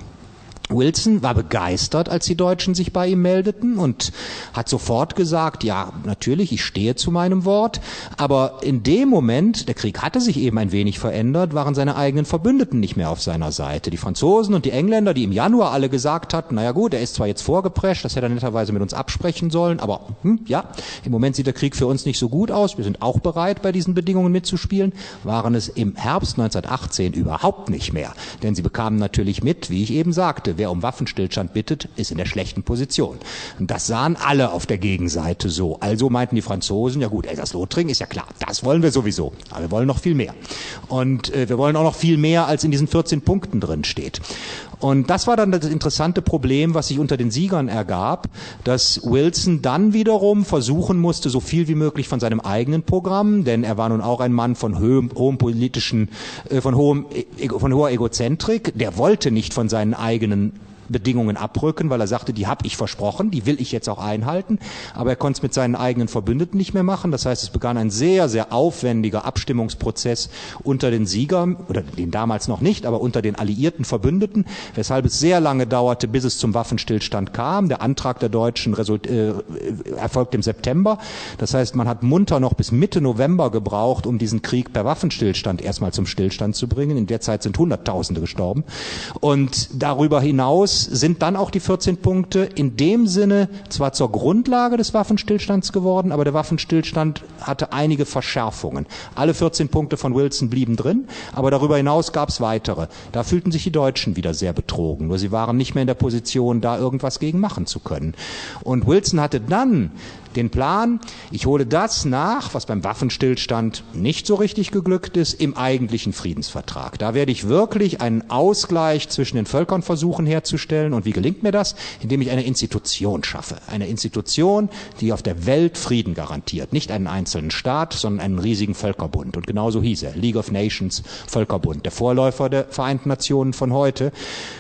Wilson war begeistert, als die Deutschen sich bei ihm meldeten und hat sofort gesagt, ja, natürlich, ich stehe zu meinem Wort, aber in dem Moment, der Krieg hatte sich eben ein wenig verändert, waren seine eigenen Verbündeten nicht mehr auf seiner Seite. Die Franzosen und die Engländer, die im Januar alle gesagt hatten, naja gut, er ist zwar jetzt vorgeprescht, das hätte er netterweise mit uns absprechen sollen, aber hm, ja, im Moment sieht der Krieg für uns nicht so gut aus, wir sind auch bereit, bei diesen Bedingungen mitzuspielen, waren es im Herbst neunzehnhundertachtzehn überhaupt nicht mehr. Denn sie bekamen natürlich mit, wie ich eben sagte, wer um Waffenstillstand bittet, ist in der schlechten Position. Und das sahen alle auf der Gegenseite so. Also meinten die Franzosen, ja gut, Elsass-Lothringen ist ja klar, das wollen wir sowieso. Aber wir wollen noch viel mehr. Und äh, wir wollen auch noch viel mehr, als in diesen vierzehn Punkten drin steht. Und das war dann das interessante Problem, was sich unter den Siegern ergab, dass Wilson dann wiederum versuchen musste, so viel wie möglich von seinem eigenen Programm, denn er war nun auch ein Mann von hohem, hohem politischen, äh, von hohem, von hoher Egozentrik, der wollte nicht von seinen eigenen Bedingungen abrücken, weil er sagte, die habe ich versprochen, die will ich jetzt auch einhalten, aber er konnte es mit seinen eigenen Verbündeten nicht mehr machen. Das heißt, es begann ein sehr, sehr aufwendiger Abstimmungsprozess unter den Siegern, oder den damals noch nicht, aber unter den alliierten Verbündeten, weshalb es sehr lange dauerte, bis es zum Waffenstillstand kam. Der Antrag der Deutschen result, äh, erfolgte im September. Das heißt, man hat munter noch bis Mitte November gebraucht, um diesen Krieg per Waffenstillstand erstmal zum Stillstand zu bringen. In der Zeit sind Hunderttausende gestorben. Und darüber hinaus sind dann auch die vierzehn Punkte in dem Sinne zwar zur Grundlage des Waffenstillstands geworden, aber der Waffenstillstand hatte einige Verschärfungen. Alle vierzehn Punkte von Wilson blieben drin, aber darüber hinaus gab es weitere. Da fühlten sich die Deutschen wieder sehr betrogen, nur sie waren nicht mehr in der Position, da irgendwas gegen machen zu können. Und Wilson hatte dann den Plan, ich hole das nach, was beim Waffenstillstand nicht so richtig geglückt ist, im eigentlichen Friedensvertrag. Da werde ich wirklich einen Ausgleich zwischen den Völkern versuchen herzustellen. Und wie gelingt mir das? Indem ich eine Institution schaffe. Eine Institution, die auf der Welt Frieden garantiert. Nicht einen einzelnen Staat, sondern einen riesigen Völkerbund. Und genauso hieß er, League of Nations Völkerbund, der Vorläufer der Vereinten Nationen von heute.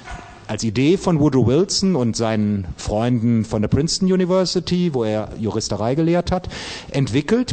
Als Idee von Woodrow Wilson und seinen Freunden von der Princeton University, wo er Juristerei gelehrt hat, entwickelt.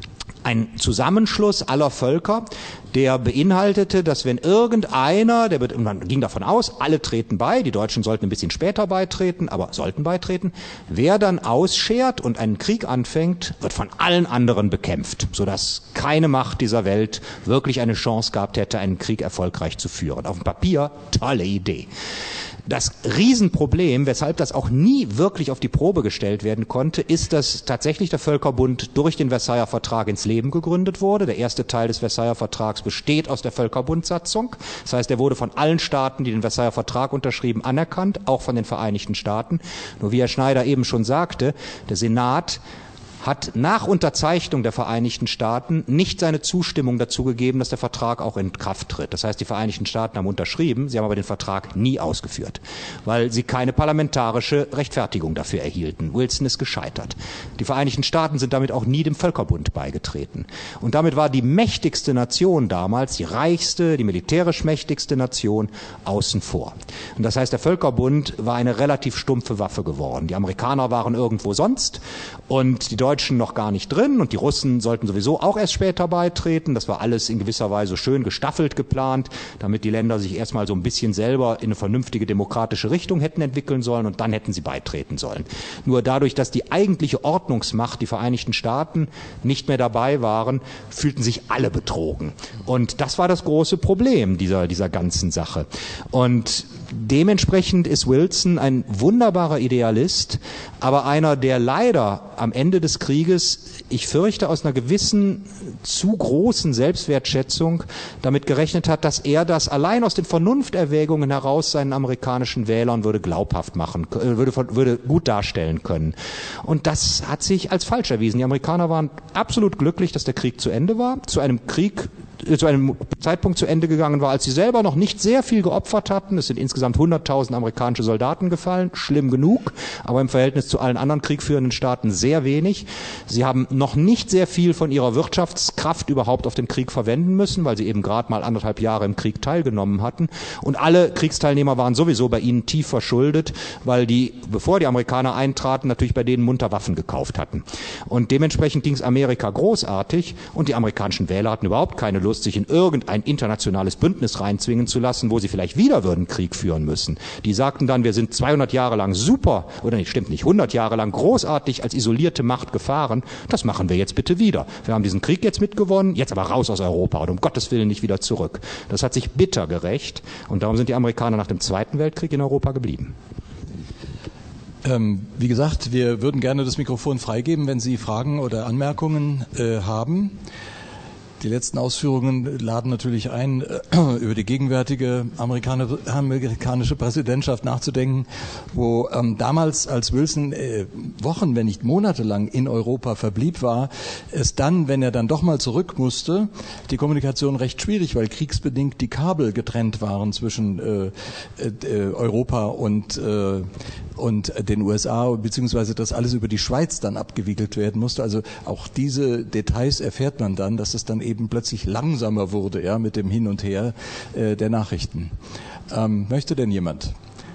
Ein Zusammenschluss aller Völker, der beinhaltete, dass wenn irgendeiner, der, man ging davon aus, alle treten bei, die Deutschen sollten ein bisschen später beitreten, aber sollten beitreten, wer dann ausschert und einen Krieg anfängt, wird von allen anderen bekämpft, sodass keine Macht dieser Welt wirklich eine Chance gehabt hätte, einen Krieg erfolgreich zu führen. Auf dem Papier, tolle Idee. Das Riesenproblem, weshalb das auch nie wirklich auf die Probe gestellt werden konnte, ist, dass tatsächlich der Völkerbund durch den Versailler Vertrag ins Leben gegründet wurde. Der erste Teil des Versailler Vertrags besteht aus der Völkerbundsatzung. Das heißt, er wurde von allen Staaten, die den Versailler Vertrag unterschrieben, anerkannt, auch von den Vereinigten Staaten. Nur wie Herr Schneider eben schon sagte, der Senat hat nach Unterzeichnung der Vereinigten Staaten nicht seine Zustimmung dazu gegeben, dass der Vertrag auch in Kraft tritt. Das heißt, die Vereinigten Staaten haben unterschrieben, sie haben aber den Vertrag nie ausgeführt, weil sie keine parlamentarische Rechtfertigung dafür erhielten. Wilson ist gescheitert. Die Vereinigten Staaten sind damit auch nie dem Völkerbund beigetreten. Und damit war die mächtigste Nation damals, die reichste, die militärisch mächtigste Nation, außen vor. Und das heißt, der Völkerbund war eine relativ stumpfe Waffe geworden. Die Amerikaner waren irgendwo sonst und die Deutschen noch gar nicht drin und die Russen sollten sowieso auch erst später beitreten. Das war alles in gewisser Weise schön gestaffelt geplant, damit die Länder sich erstmal so ein bisschen selber in eine vernünftige demokratische Richtung hätten entwickeln sollen und dann hätten sie beitreten sollen. Nur dadurch, dass die eigentliche Ordnungsmacht, die Vereinigten Staaten, nicht mehr dabei waren, fühlten sich alle betrogen. Und das war das große Problem dieser, dieser ganzen Sache. Und dementsprechend ist Wilson ein wunderbarer Idealist, aber einer, der leider am Ende des Krieges, ich fürchte, aus einer gewissen zu großen Selbstwertschätzung damit gerechnet hat, dass er das allein aus den Vernunfterwägungen heraus seinen amerikanischen Wählern würde glaubhaft machen, würde, würde gut darstellen können. Und das hat sich als falsch erwiesen. Die Amerikaner waren absolut glücklich, dass der Krieg zu Ende war, zu einem Krieg, zu einem Zeitpunkt zu Ende gegangen war, als sie selber noch nicht sehr viel geopfert hatten. Es sind insgesamt hunderttausend amerikanische Soldaten gefallen, schlimm genug, aber im Verhältnis zu allen anderen kriegführenden Staaten sehr wenig. Sie haben noch nicht sehr viel von ihrer Wirtschaftskraft überhaupt auf dem Krieg verwenden müssen, weil sie eben gerade mal anderthalb Jahre im Krieg teilgenommen hatten. Und alle Kriegsteilnehmer waren sowieso bei ihnen tief verschuldet, weil die, bevor die Amerikaner eintraten, natürlich bei denen munter Waffen gekauft hatten. Und dementsprechend ging es Amerika großartig und die amerikanischen Wähler hatten überhaupt keine Lust, sich in irgendein internationales Bündnis reinzwingen zu lassen, wo sie vielleicht wieder würden Krieg führen müssen. Die sagten dann, wir sind zweihundert Jahre lang super, oder nicht, stimmt nicht, hundert Jahre lang großartig als isolierte Macht gefahren, das machen wir jetzt bitte wieder. Wir haben diesen Krieg jetzt mitgewonnen, jetzt aber raus aus Europa und um Gottes Willen nicht wieder zurück. Das hat sich bitter gerächt und darum sind die Amerikaner nach dem Zweiten Weltkrieg in Europa geblieben. Ähm, wie gesagt, wir würden gerne das Mikrofon freigeben, wenn Sie Fragen oder Anmerkungen äh, haben. Die letzten Ausführungen laden natürlich ein, äh, über die gegenwärtige Amerikaner, amerikanische Präsidentschaft nachzudenken, wo ähm, damals, als Wilson äh, Wochen, wenn nicht monatelang in Europa verblieb war, es dann, wenn er dann doch mal zurück musste, die Kommunikation recht schwierig, weil kriegsbedingt die Kabel getrennt waren zwischen äh, äh, Europa und äh, und den U S A, beziehungsweise das alles über die Schweiz dann abgewickelt werden musste. Also auch diese Details erfährt man dann, dass es dann eben plötzlich langsamer wurde, ja, mit dem Hin und Her äh, der Nachrichten. Ähm, möchte denn jemand?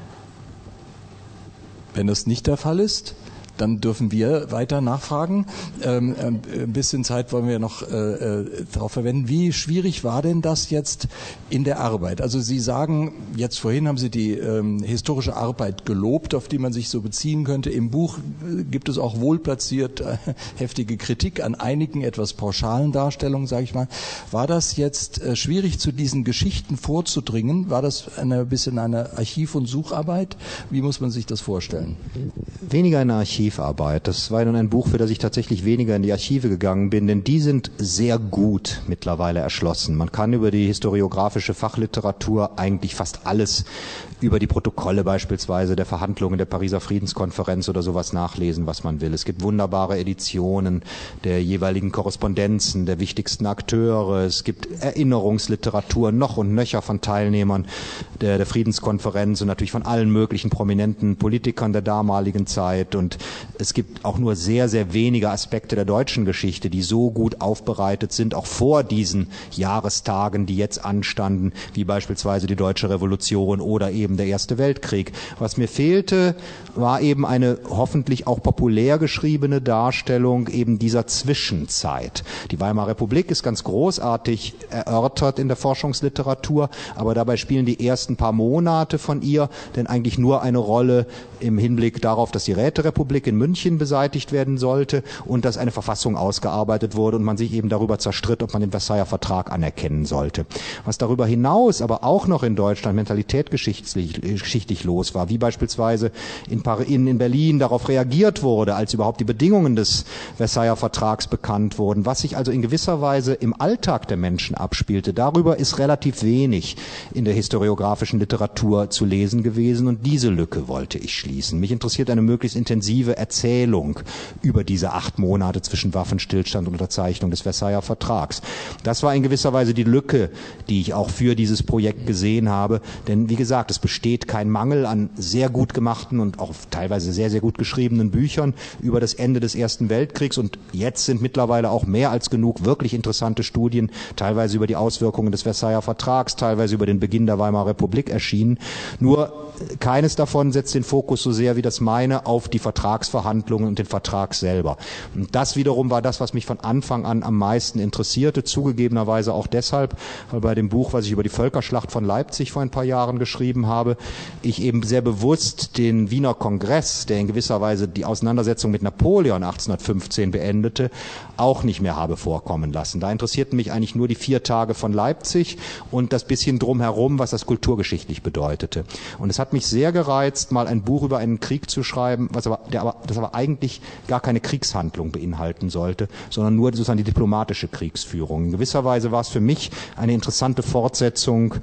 Wenn das nicht der Fall ist, dann dürfen wir weiter nachfragen. Ähm, ein bisschen Zeit wollen wir noch äh, darauf verwenden. Wie schwierig war denn das jetzt in der Arbeit? Also Sie sagen, jetzt vorhin haben Sie die ähm, historische Arbeit gelobt, auf die man sich so beziehen könnte. Im Buch gibt es auch wohlplatziert äh, heftige Kritik an einigen etwas pauschalen Darstellungen, sage ich mal. War das jetzt äh, schwierig, zu diesen Geschichten vorzudringen? War das ein bisschen eine Archiv- und Sucharbeit? Wie muss man sich das vorstellen? Weniger eine Archiv. Arbeit. Das war nun ein Buch, für das ich tatsächlich weniger in die Archive gegangen bin, denn die sind sehr gut mittlerweile erschlossen. Man kann über die historiografische Fachliteratur eigentlich fast alles über die Protokolle beispielsweise der Verhandlungen der Pariser Friedenskonferenz oder sowas nachlesen, was man will. Es gibt wunderbare Editionen der jeweiligen Korrespondenzen, der wichtigsten Akteure. Es gibt Erinnerungsliteratur noch und nöcher von Teilnehmern der, der Friedenskonferenz und natürlich von allen möglichen prominenten Politikern der damaligen Zeit. Und es gibt auch nur sehr, sehr wenige Aspekte der deutschen Geschichte, die so gut aufbereitet sind, auch vor diesen Jahrestagen, die jetzt anstanden, wie beispielsweise die Deutsche Revolution oder eben der Erste Weltkrieg. Was mir fehlte, war eben eine hoffentlich auch populär geschriebene Darstellung eben dieser Zwischenzeit. Die Weimarer Republik ist ganz großartig erörtert in der Forschungsliteratur, aber dabei spielen die ersten paar Monate von ihr denn eigentlich nur eine Rolle im Hinblick darauf, dass die Räterepublik in München beseitigt werden sollte und dass eine Verfassung ausgearbeitet wurde und man sich eben darüber zerstritt, ob man den Versailler Vertrag anerkennen sollte. Was darüber hinaus aber auch noch in Deutschland mentalitätgeschichtlich geschichtlich los war, wie beispielsweise in, in, in Berlin darauf reagiert wurde, als überhaupt die Bedingungen des Versailler Vertrags bekannt wurden, was sich also in gewisser Weise im Alltag der Menschen abspielte. Darüber ist relativ wenig in der historiografischen Literatur zu lesen gewesen und diese Lücke wollte ich schließen. Mich interessiert eine möglichst intensive Erzählung über diese acht Monate zwischen Waffenstillstand und Unterzeichnung des Versailler Vertrags. Das war in gewisser Weise die Lücke, die ich auch für dieses Projekt gesehen habe, denn wie gesagt, es besteht kein Mangel an sehr gut gemachten und auch teilweise sehr, sehr gut geschriebenen Büchern über das Ende des Ersten Weltkriegs und jetzt sind mittlerweile auch mehr als genug wirklich interessante Studien, teilweise über die Auswirkungen des Versailler Vertrags, teilweise über den Beginn der Weimarer Republik erschienen. Nur keines davon setzt den Fokus so sehr wie das meine auf die Vertragsverhandlungen und den Vertrag selber. Und das wiederum war das, was mich von Anfang an am meisten interessierte, zugegebenerweise auch deshalb, weil bei dem Buch, was ich über die Völkerschlacht von Leipzig vor ein paar Jahren geschrieben habe, ich eben sehr bewusst den Wiener Kongress, der in gewisser Weise die Auseinandersetzung mit Napoleon achtzehnhundertfünfzehn beendete, auch nicht mehr habe vorkommen lassen. Da interessierten mich eigentlich nur die vier Tage von Leipzig und das bisschen drumherum, was das kulturgeschichtlich bedeutete. Und es hat mich sehr gereizt, mal ein Buch über einen Krieg zu schreiben, was aber, der aber, das aber eigentlich gar keine Kriegshandlung beinhalten sollte, sondern nur sozusagen die diplomatische Kriegsführung. In gewisser Weise war es für mich eine interessante Fortsetzung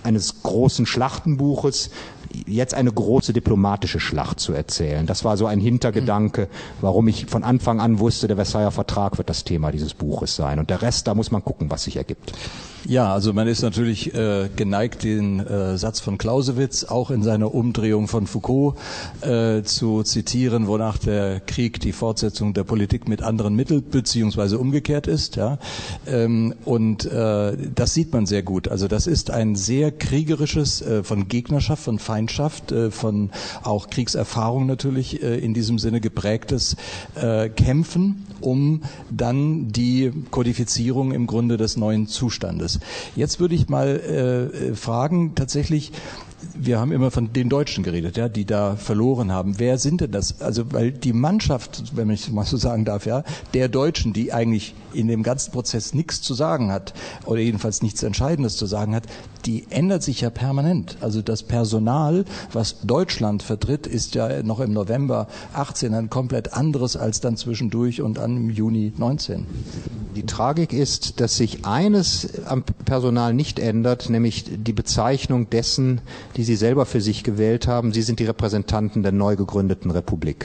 eines großen Schlachtenbuches jetzt eine große diplomatische Schlacht zu erzählen. Das war so ein Hintergedanke, warum ich von Anfang an wusste, der Versailler Vertrag wird das Thema dieses Buches sein. Und der Rest, da muss man gucken, was sich ergibt. Ja, also man ist natürlich äh, geneigt, den äh, Satz von Clausewitz auch in seiner Umdrehung von Foucault äh, zu zitieren, wonach der Krieg die Fortsetzung der Politik mit anderen Mitteln beziehungsweise umgekehrt ist. Ja, ähm, und äh, das sieht man sehr gut. Also das ist ein sehr kriegerisches, äh, von Gegnerschaft, von Feindschaft, äh, von auch Kriegserfahrung natürlich äh, in diesem Sinne geprägtes äh, Kämpfen, um dann die Kodifizierung im Grunde des neuen Zustandes. Jetzt würde ich mal äh, fragen, tatsächlich, wir haben immer von den Deutschen geredet, ja, die da verloren haben. Wer sind denn das? Also, weil die Mannschaft, wenn ich mal so sagen darf, ja, der Deutschen, die eigentlich in dem ganzen Prozess nichts zu sagen hat, oder jedenfalls nichts Entscheidendes zu sagen hat, die ändert sich ja permanent. Also das Personal, was Deutschland vertritt, ist ja noch im November achtzehn ein komplett anderes als dann zwischendurch und dann im Juni neunzehn. Die Tragik ist, dass sich eines am Personal nicht ändert, nämlich die Bezeichnung dessen, die Sie selber für sich gewählt haben. Sie sind die Repräsentanten der neu gegründeten Republik.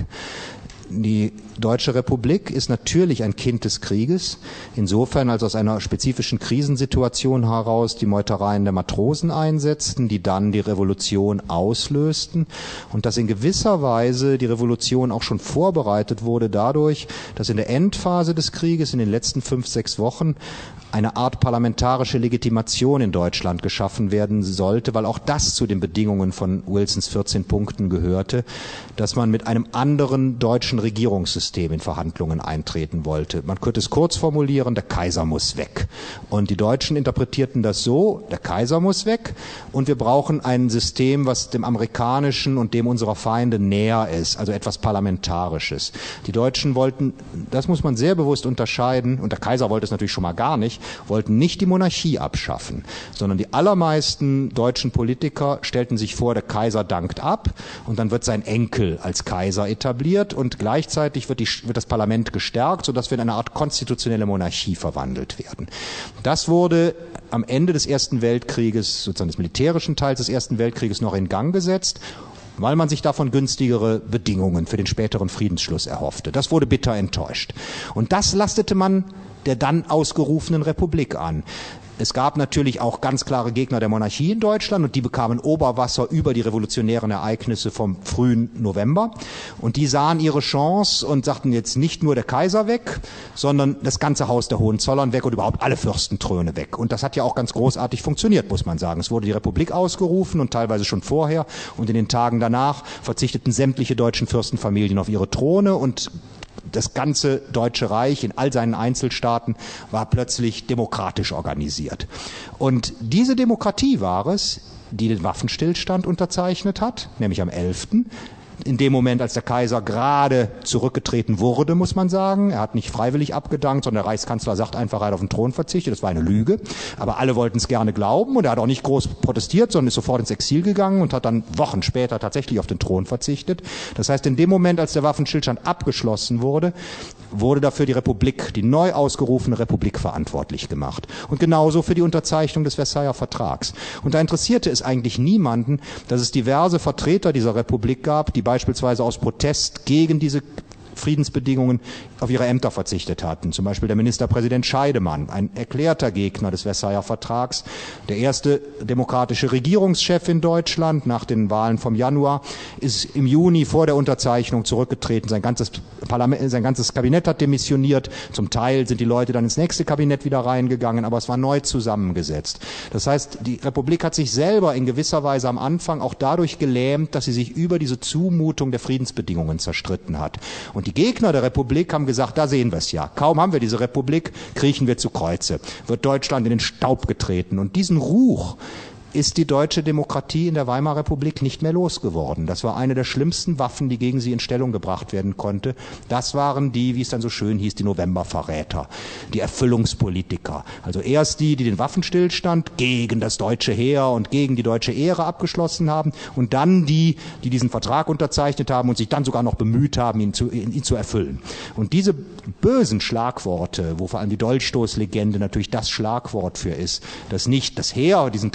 Die Deutsche Republik ist natürlich ein Kind des Krieges, insofern als aus einer spezifischen Krisensituation heraus die Meutereien der Matrosen einsetzten, die dann die Revolution auslösten und dass in gewisser Weise die Revolution auch schon vorbereitet wurde dadurch, dass in der Endphase des Krieges, in den letzten fünf, sechs Wochen, eine Art parlamentarische Legitimation in Deutschland geschaffen werden sollte, weil auch das zu den Bedingungen von Wilsons vierzehn Punkten gehörte, dass man mit einem anderen deutschen Regierungssystem in Verhandlungen eintreten wollte. Man könnte es kurz formulieren, der Kaiser muss weg. Und die Deutschen interpretierten das so, der Kaiser muss weg und wir brauchen ein System, was dem amerikanischen und dem unserer Feinde näher ist, also etwas Parlamentarisches. Die Deutschen wollten, das muss man sehr bewusst unterscheiden, und der Kaiser wollte es natürlich schon mal gar nicht, wollten nicht die Monarchie abschaffen, sondern die allermeisten deutschen Politiker stellten sich vor, der Kaiser dankt ab und dann wird sein Enkel als Kaiser etabliert und gleichzeitig wird, die, wird das Parlament gestärkt, sodass wir in eine Art konstitutionelle Monarchie verwandelt werden. Das wurde am Ende des Ersten Weltkrieges, sozusagen des militärischen Teils des Ersten Weltkrieges, noch in Gang gesetzt, weil man sich davon günstigere Bedingungen für den späteren Friedensschluss erhoffte. Das wurde bitter enttäuscht. Und das lastete man der dann ausgerufenen Republik an. Es gab natürlich auch ganz klare Gegner der Monarchie in Deutschland und die bekamen Oberwasser über die revolutionären Ereignisse vom frühen November. Und die sahen ihre Chance und sagten jetzt nicht nur der Kaiser weg, sondern das ganze Haus der Hohenzollern weg und überhaupt alle Fürstenthrone weg. Und das hat ja auch ganz großartig funktioniert, muss man sagen. Es wurde die Republik ausgerufen und teilweise schon vorher und in den Tagen danach verzichteten sämtliche deutschen Fürstenfamilien auf ihre Throne und das ganze Deutsche Reich in all seinen Einzelstaaten war plötzlich demokratisch organisiert. Und diese Demokratie war es, die den Waffenstillstand unterzeichnet hat, nämlich am elften In dem Moment, als der Kaiser gerade zurückgetreten wurde, muss man sagen. Er hat nicht freiwillig abgedankt, sondern der Reichskanzler sagt einfach, er hat auf den Thron verzichtet. Das war eine Lüge. Aber alle wollten es gerne glauben und er hat auch nicht groß protestiert, sondern ist sofort ins Exil gegangen und hat dann Wochen später tatsächlich auf den Thron verzichtet. Das heißt, in dem Moment, als der Waffenstillstand abgeschlossen wurde, wurde dafür die Republik, die neu ausgerufene Republik, verantwortlich gemacht. Und genauso für die Unterzeichnung des Versailler Vertrags. Und da interessierte es eigentlich niemanden, dass es diverse Vertreter dieser Republik gab, die beispielsweise aus Protest gegen diese Friedensbedingungen auf ihre Ämter verzichtet hatten. Zum Beispiel der Ministerpräsident Scheidemann, ein erklärter Gegner des Versailler Vertrags, der erste demokratische Regierungschef in Deutschland nach den Wahlen vom Januar, ist im Juni vor der Unterzeichnung zurückgetreten. Sein ganzes Parlament, sein ganzes Kabinett hat demissioniert. Zum Teil sind die Leute dann ins nächste Kabinett wieder reingegangen, aber es war neu zusammengesetzt. Das heißt, die Republik hat sich selber in gewisser Weise am Anfang auch dadurch gelähmt, dass sie sich über diese Zumutung der Friedensbedingungen zerstritten hat. Und die Gegner der Republik haben gesagt, da sehen wir es ja. Kaum haben wir diese Republik, kriechen wir zu Kreuze. Wird Deutschland in den Staub getreten. Und diesen Ruch ist die deutsche Demokratie in der Weimarer Republik nicht mehr losgeworden. Das war eine der schlimmsten Waffen, die gegen sie in Stellung gebracht werden konnte. Das waren die, wie es dann so schön hieß, die Novemberverräter, die Erfüllungspolitiker. Also erst die, die den Waffenstillstand gegen das deutsche Heer und gegen die deutsche Ehre abgeschlossen haben und dann die, die diesen Vertrag unterzeichnet haben und sich dann sogar noch bemüht haben, ihn zu, ihn zu erfüllen. Und diese bösen Schlagworte, wo vor allem die Dolchstoßlegende natürlich das Schlagwort für ist, dass nicht das Heer diesen Krieg verloren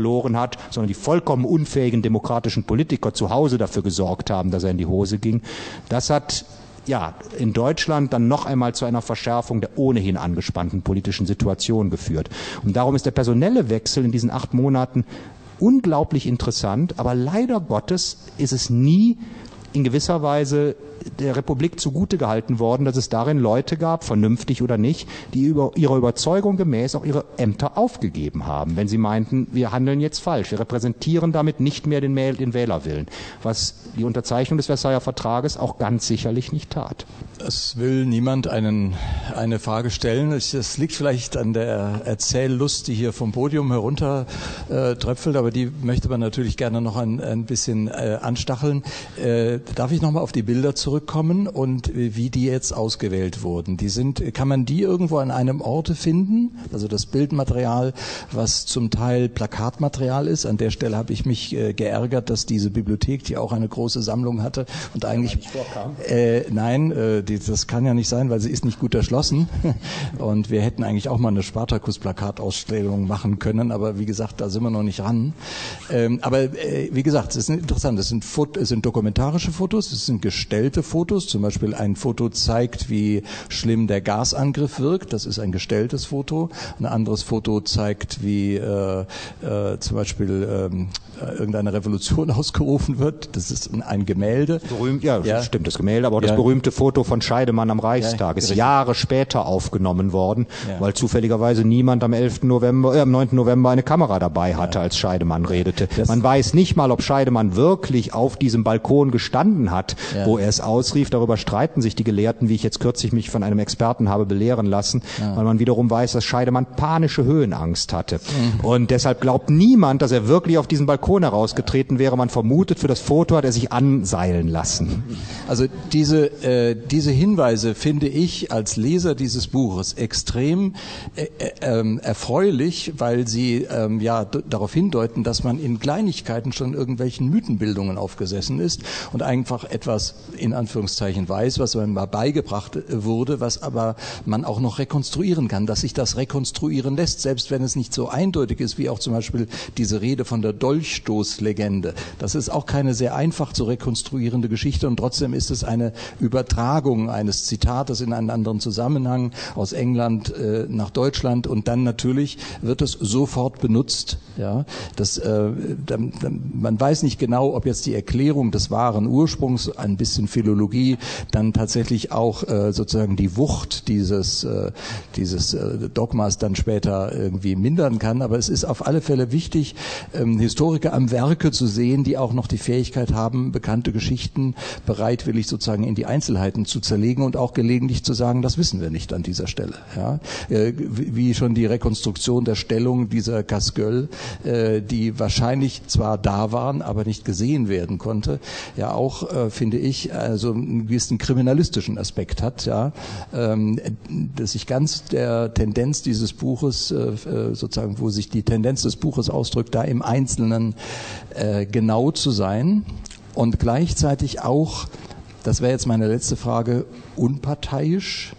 verloren hat, sondern die vollkommen unfähigen demokratischen Politiker zu Hause dafür gesorgt haben, dass er in die Hose ging. Das hat ja in Deutschland dann noch einmal zu einer Verschärfung der ohnehin angespannten politischen Situation geführt. Und darum ist der personelle Wechsel in diesen acht Monaten unglaublich interessant, aber leider Gottes ist es nie in gewisser Weise der Republik zugute gehalten worden, dass es darin Leute gab, vernünftig oder nicht, die über ihrer Überzeugung gemäß auch ihre Ämter aufgegeben haben, wenn sie meinten, wir handeln jetzt falsch, wir repräsentieren damit nicht mehr den, den Wählerwillen, was die Unterzeichnung des Versailler Vertrages auch ganz sicherlich nicht tat. Es will niemand einen, eine Frage stellen. Das liegt vielleicht an der Erzähllust, die hier vom Podium herunter äh, tröpfelt, aber die möchte man natürlich gerne noch ein, ein bisschen äh, anstacheln. Äh, darf ich nochmal auf die Bilder zurückkommen und wie die jetzt ausgewählt wurden? Die sind, kann man die irgendwo an einem Ort finden? Also das Bildmaterial, was zum Teil Plakatmaterial ist. An der Stelle habe ich mich äh, geärgert, dass diese Bibliothek, die auch eine große Sammlung hatte und eigentlich äh, nein, äh, die, das kann ja nicht sein, weil sie ist nicht gut erschlossen. Und wir hätten eigentlich auch mal eine Spartacus-Plakatausstellung machen können, aber wie gesagt, da sind wir noch nicht ran. Ähm, aber äh, wie gesagt, es ist interessant. Es sind, Fot- es sind dokumentarische Fotos, es sind gestellte Fotos. Zum Beispiel ein Foto zeigt, wie schlimm der Gasangriff wirkt. Das ist ein gestelltes Foto. Ein anderes Foto zeigt, wie äh, äh, zum Beispiel ähm, irgendeine Revolution ausgerufen wird. Das ist ein, ein Gemälde. Berühmt, ja, ja, stimmt, das Gemälde, aber auch ja. das berühmte Foto von Scheidemann am Reichstag ja, ist richtig. Jahre später aufgenommen worden, ja. weil zufälligerweise niemand am elften November, äh, am neunten November eine Kamera dabei hatte, ja. als Scheidemann redete. Das Man weiß nicht mal, ob Scheidemann wirklich auf diesem Balkon gestanden hat, ja. wo er es ausrief. Darüber streiten sich die Gelehrten, wie ich jetzt kürzlich mich von einem Experten habe belehren lassen, ja. weil man wiederum weiß, dass Scheidemann panische Höhenangst hatte. Mhm. Und deshalb glaubt niemand, dass er wirklich auf diesen Balkon herausgetreten wäre. Man vermutet, für das Foto hat er sich anseilen lassen. Also diese äh, diese Hinweise finde ich als Leser dieses Buches extrem äh, äh, erfreulich, weil sie ähm, ja d- darauf hindeuten, dass man in Kleinigkeiten schon irgendwelchen Mythenbildungen aufgesessen ist und einfach etwas in Anführungszeichen weiß, was man mal beigebracht wurde, was aber man auch noch rekonstruieren kann, dass sich das rekonstruieren lässt, selbst wenn es nicht so eindeutig ist, wie auch zum Beispiel diese Rede von der Dolchstoßlegende. Das ist auch keine sehr einfach zu rekonstruierende Geschichte und trotzdem ist es eine Übertragung eines Zitates in einen anderen Zusammenhang aus England äh, nach Deutschland und dann natürlich wird es sofort benutzt. Ja, das, äh, dann, dann, man weiß nicht genau, ob jetzt die Erklärung des wahren Ursprungs, ein bisschen Philologie, dann tatsächlich auch äh, sozusagen die Wucht dieses, äh, dieses äh, Dogmas dann später irgendwie mindern kann. Aber es ist auf alle Fälle wichtig, ähm, Historiker am Werke zu sehen, die auch noch die Fähigkeit haben, bekannte Geschichten bereitwillig sozusagen in die Einzelheiten zu zerlegen und auch gelegentlich zu sagen, das wissen wir nicht an dieser Stelle. Ja? Äh, wie schon die Rekonstruktion der Stellung dieser Casgueule, äh, die wahrscheinlich zwar da waren, aber nicht gesehen werden konnte, ja auch, äh, finde ich, also einen gewissen kriminalistischen Aspekt hat, ja, ähm, dass sich ganz der Tendenz dieses Buches, äh, sozusagen, wo sich die Tendenz des Buches ausdrückt, da im Einzelnen äh, genau zu sein und gleichzeitig auch, das wäre jetzt meine letzte Frage, unparteiisch.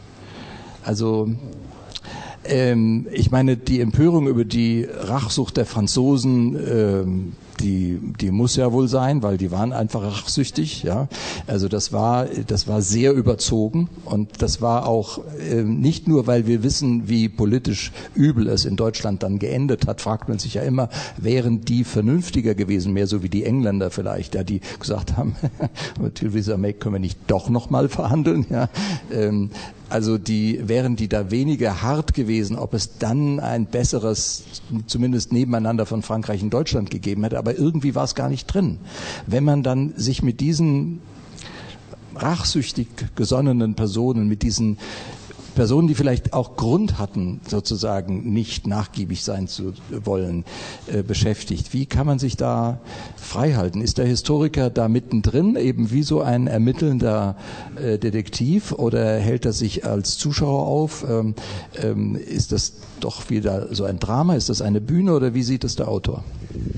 Also ähm, ich meine, die Empörung über die Rachsucht der Franzosen, ähm, die die muss ja wohl sein, weil die waren einfach rachsüchtig, ja. Also das war das war sehr überzogen und das war auch äh, nicht nur, weil wir wissen, wie politisch übel es in Deutschland dann geendet hat, fragt man sich ja immer, wären die vernünftiger gewesen, mehr so wie die Engländer vielleicht, ja, die gesagt haben, mit Theresa May können wir nicht doch noch mal verhandeln, ja. Ähm, Also die, wären die da weniger hart gewesen, ob es dann ein besseres, zumindest nebeneinander von Frankreich und Deutschland gegeben hätte, aber irgendwie war es gar nicht drin. Wenn man dann sich mit diesen rachsüchtig gesonnenen Personen, mit diesen Personen, die vielleicht auch Grund hatten, sozusagen nicht nachgiebig sein zu wollen, äh, beschäftigt. Wie kann man sich da frei halten? Ist der Historiker da mittendrin, eben wie so ein ermittelnder äh, Detektiv, oder hält er sich als Zuschauer auf? Ähm, ähm, ist das doch wieder so ein Drama? Ist das eine Bühne oder wie sieht es der Autor?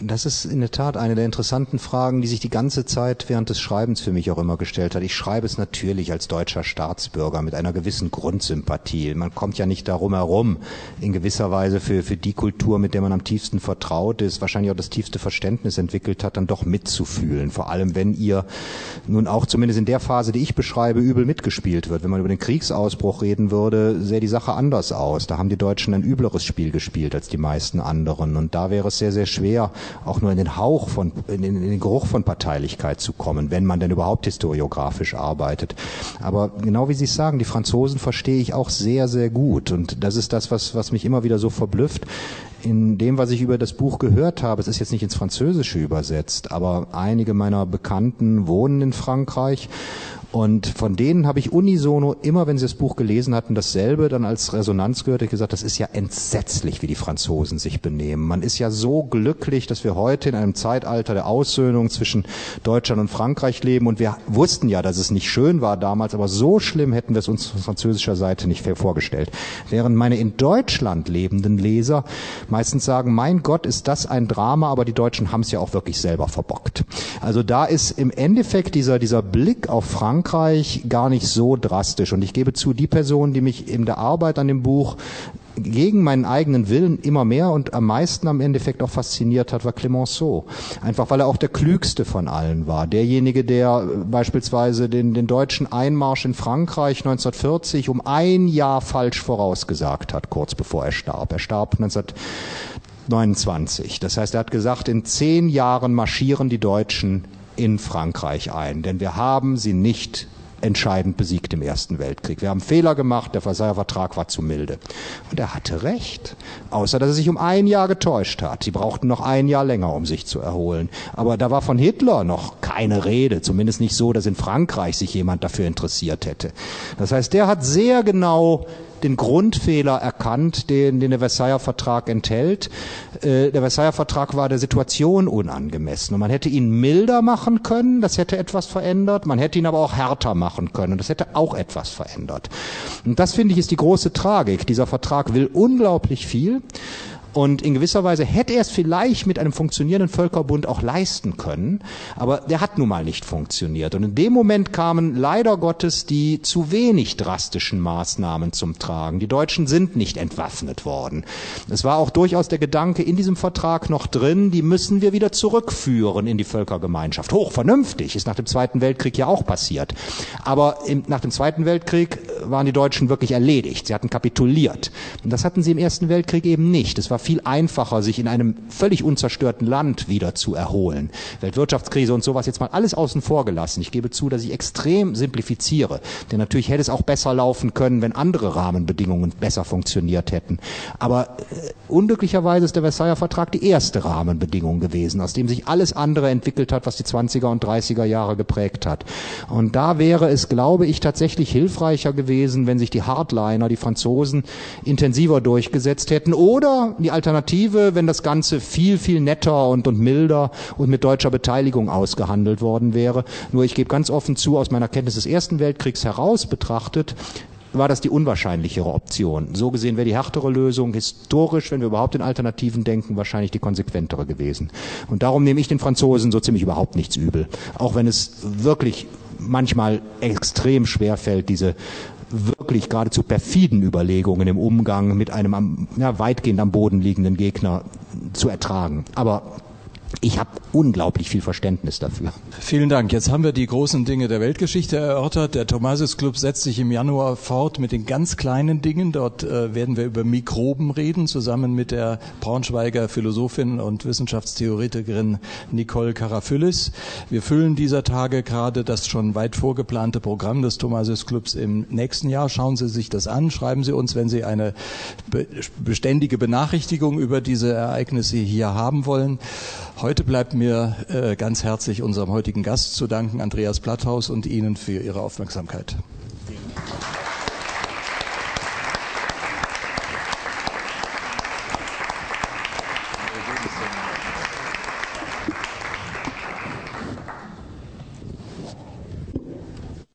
Das ist in der Tat eine der interessanten Fragen, die sich die ganze Zeit während des Schreibens für mich auch immer gestellt hat. Ich schreibe es natürlich als deutscher Staatsbürger mit einer gewissen Grundsympathie. Man kommt ja nicht darum herum, in gewisser Weise für, für die Kultur, mit der man am tiefsten vertraut ist, wahrscheinlich auch das tiefste Verständnis entwickelt hat, dann doch mitzufühlen. Vor allem, wenn ihr nun auch zumindest in der Phase, die ich beschreibe, übel mitgespielt wird. Wenn man über den Kriegsausbruch reden würde, sähe die Sache anders aus. Da haben die Deutschen ein übleres Spiel gespielt als die meisten anderen. Und da wäre es sehr, sehr schwer, auch nur in den Hauch von, in den, in den Geruch von Parteilichkeit zu kommen, wenn man denn überhaupt historiografisch arbeitet. Aber genau wie Sie es sagen, die Franzosen verstehe ich auch sehr, sehr gut. Und das ist das, was, was mich immer wieder so verblüfft. In dem, was ich über das Buch gehört habe, es ist jetzt nicht ins Französische übersetzt, aber einige meiner Bekannten wohnen in Frankreich. Und von denen habe ich unisono, immer wenn sie das Buch gelesen hatten, dasselbe dann als Resonanz gehört. Ich gesagt, das ist ja entsetzlich, wie die Franzosen sich benehmen. Man ist ja so glücklich, dass wir heute in einem Zeitalter der Aussöhnung zwischen Deutschland und Frankreich leben. Und wir wussten ja, dass es nicht schön war damals, aber so schlimm hätten wir es uns von französischer Seite nicht vorgestellt. Während meine in Deutschland lebenden Leser meistens sagen, mein Gott, ist das ein Drama, aber die Deutschen haben es ja auch wirklich selber verbockt. Also da ist im Endeffekt dieser, dieser Blick auf Frankreich Frankreich gar nicht so drastisch. Und ich gebe zu, die Person, die mich in der Arbeit an dem Buch gegen meinen eigenen Willen immer mehr und am meisten am Endeffekt auch fasziniert hat, war Clemenceau. Einfach weil er auch der klügste von allen war. Derjenige, der beispielsweise den, den deutschen Einmarsch in Frankreich neunzehnhundertvierzig um ein Jahr falsch vorausgesagt hat, kurz bevor er starb. Er starb neunzehnhundertneunundzwanzig. Das heißt, er hat gesagt, in zehn Jahren marschieren die Deutschen in Frankreich ein, denn wir haben sie nicht entscheidend besiegt im Ersten Weltkrieg. Wir haben Fehler gemacht, der Versailler Vertrag war zu milde. Und er hatte recht, außer dass er sich um ein Jahr getäuscht hat. Sie brauchten noch ein Jahr länger, um sich zu erholen. Aber da war von Hitler noch keine Rede, zumindest nicht so, dass in Frankreich sich jemand dafür interessiert hätte. Das heißt, der hat sehr genau den Grundfehler erkannt, den, den der Versailler Vertrag enthält. Äh, der Versailler Vertrag war der Situation unangemessen. Und man hätte ihn milder machen können, das hätte etwas verändert. Man hätte ihn aber auch härter machen können, das hätte auch etwas verändert. Und das, finde ich, ist die große Tragik. Dieser Vertrag will unglaublich viel. Und in gewisser Weise hätte er es vielleicht mit einem funktionierenden Völkerbund auch leisten können, aber der hat nun mal nicht funktioniert. Und in dem Moment kamen leider Gottes die zu wenig drastischen Maßnahmen zum Tragen. Die Deutschen sind nicht entwaffnet worden. Es war auch durchaus der Gedanke in diesem Vertrag noch drin, die müssen wir wieder zurückführen in die Völkergemeinschaft. Hochvernünftig, ist nach dem Zweiten Weltkrieg ja auch passiert. Aber im, nach dem Zweiten Weltkrieg waren die Deutschen wirklich erledigt. Sie hatten kapituliert. Und das hatten sie im Ersten Weltkrieg eben nicht. Es war viel einfacher, sich in einem völlig unzerstörten Land wieder zu erholen. Weltwirtschaftskrise und sowas jetzt mal alles außen vor gelassen. Ich gebe zu, dass ich extrem simplifiziere. Denn natürlich hätte es auch besser laufen können, wenn andere Rahmenbedingungen besser funktioniert hätten. Aber äh, unglücklicherweise ist der Versailler Vertrag die erste Rahmenbedingung gewesen, aus dem sich alles andere entwickelt hat, was die zwanziger und dreißiger Jahre geprägt hat. Und da wäre es, glaube ich, tatsächlich hilfreicher gewesen, wenn sich die Hardliner, die Franzosen, intensiver durchgesetzt hätten oder die Alternative, wenn das Ganze viel, viel netter und, und milder und mit deutscher Beteiligung ausgehandelt worden wäre. Nur ich gebe ganz offen zu, aus meiner Kenntnis des Ersten Weltkriegs heraus betrachtet, war das die unwahrscheinlichere Option. So gesehen wäre die härtere Lösung historisch, wenn wir überhaupt in Alternativen denken, wahrscheinlich die konsequentere gewesen. Und darum nehme ich den Franzosen so ziemlich überhaupt nichts übel. Auch wenn es wirklich manchmal extrem schwer fällt, diese wirklich geradezu perfiden Überlegungen im Umgang mit einem am, ja, weitgehend am Boden liegenden Gegner zu ertragen. Aber ich habe unglaublich viel Verständnis dafür. Vielen Dank. Jetzt haben wir die großen Dinge der Weltgeschichte erörtert. Der Thomasius Club setzt sich im Januar fort mit den ganz kleinen Dingen. Dort äh, werden wir über Mikroben reden, zusammen mit der Braunschweiger Philosophin und Wissenschaftstheoretikerin Nicole Karafyllis. Wir füllen dieser Tage gerade das schon weit vorgeplante Programm des Thomasius Clubs im nächsten Jahr. Schauen Sie sich das an. Schreiben Sie uns, wenn Sie eine be- beständige Benachrichtigung über diese Ereignisse hier haben wollen. Heute bleibt mir äh, ganz herzlich unserem heutigen Gast zu danken, Andreas Platthaus, und Ihnen für Ihre Aufmerksamkeit.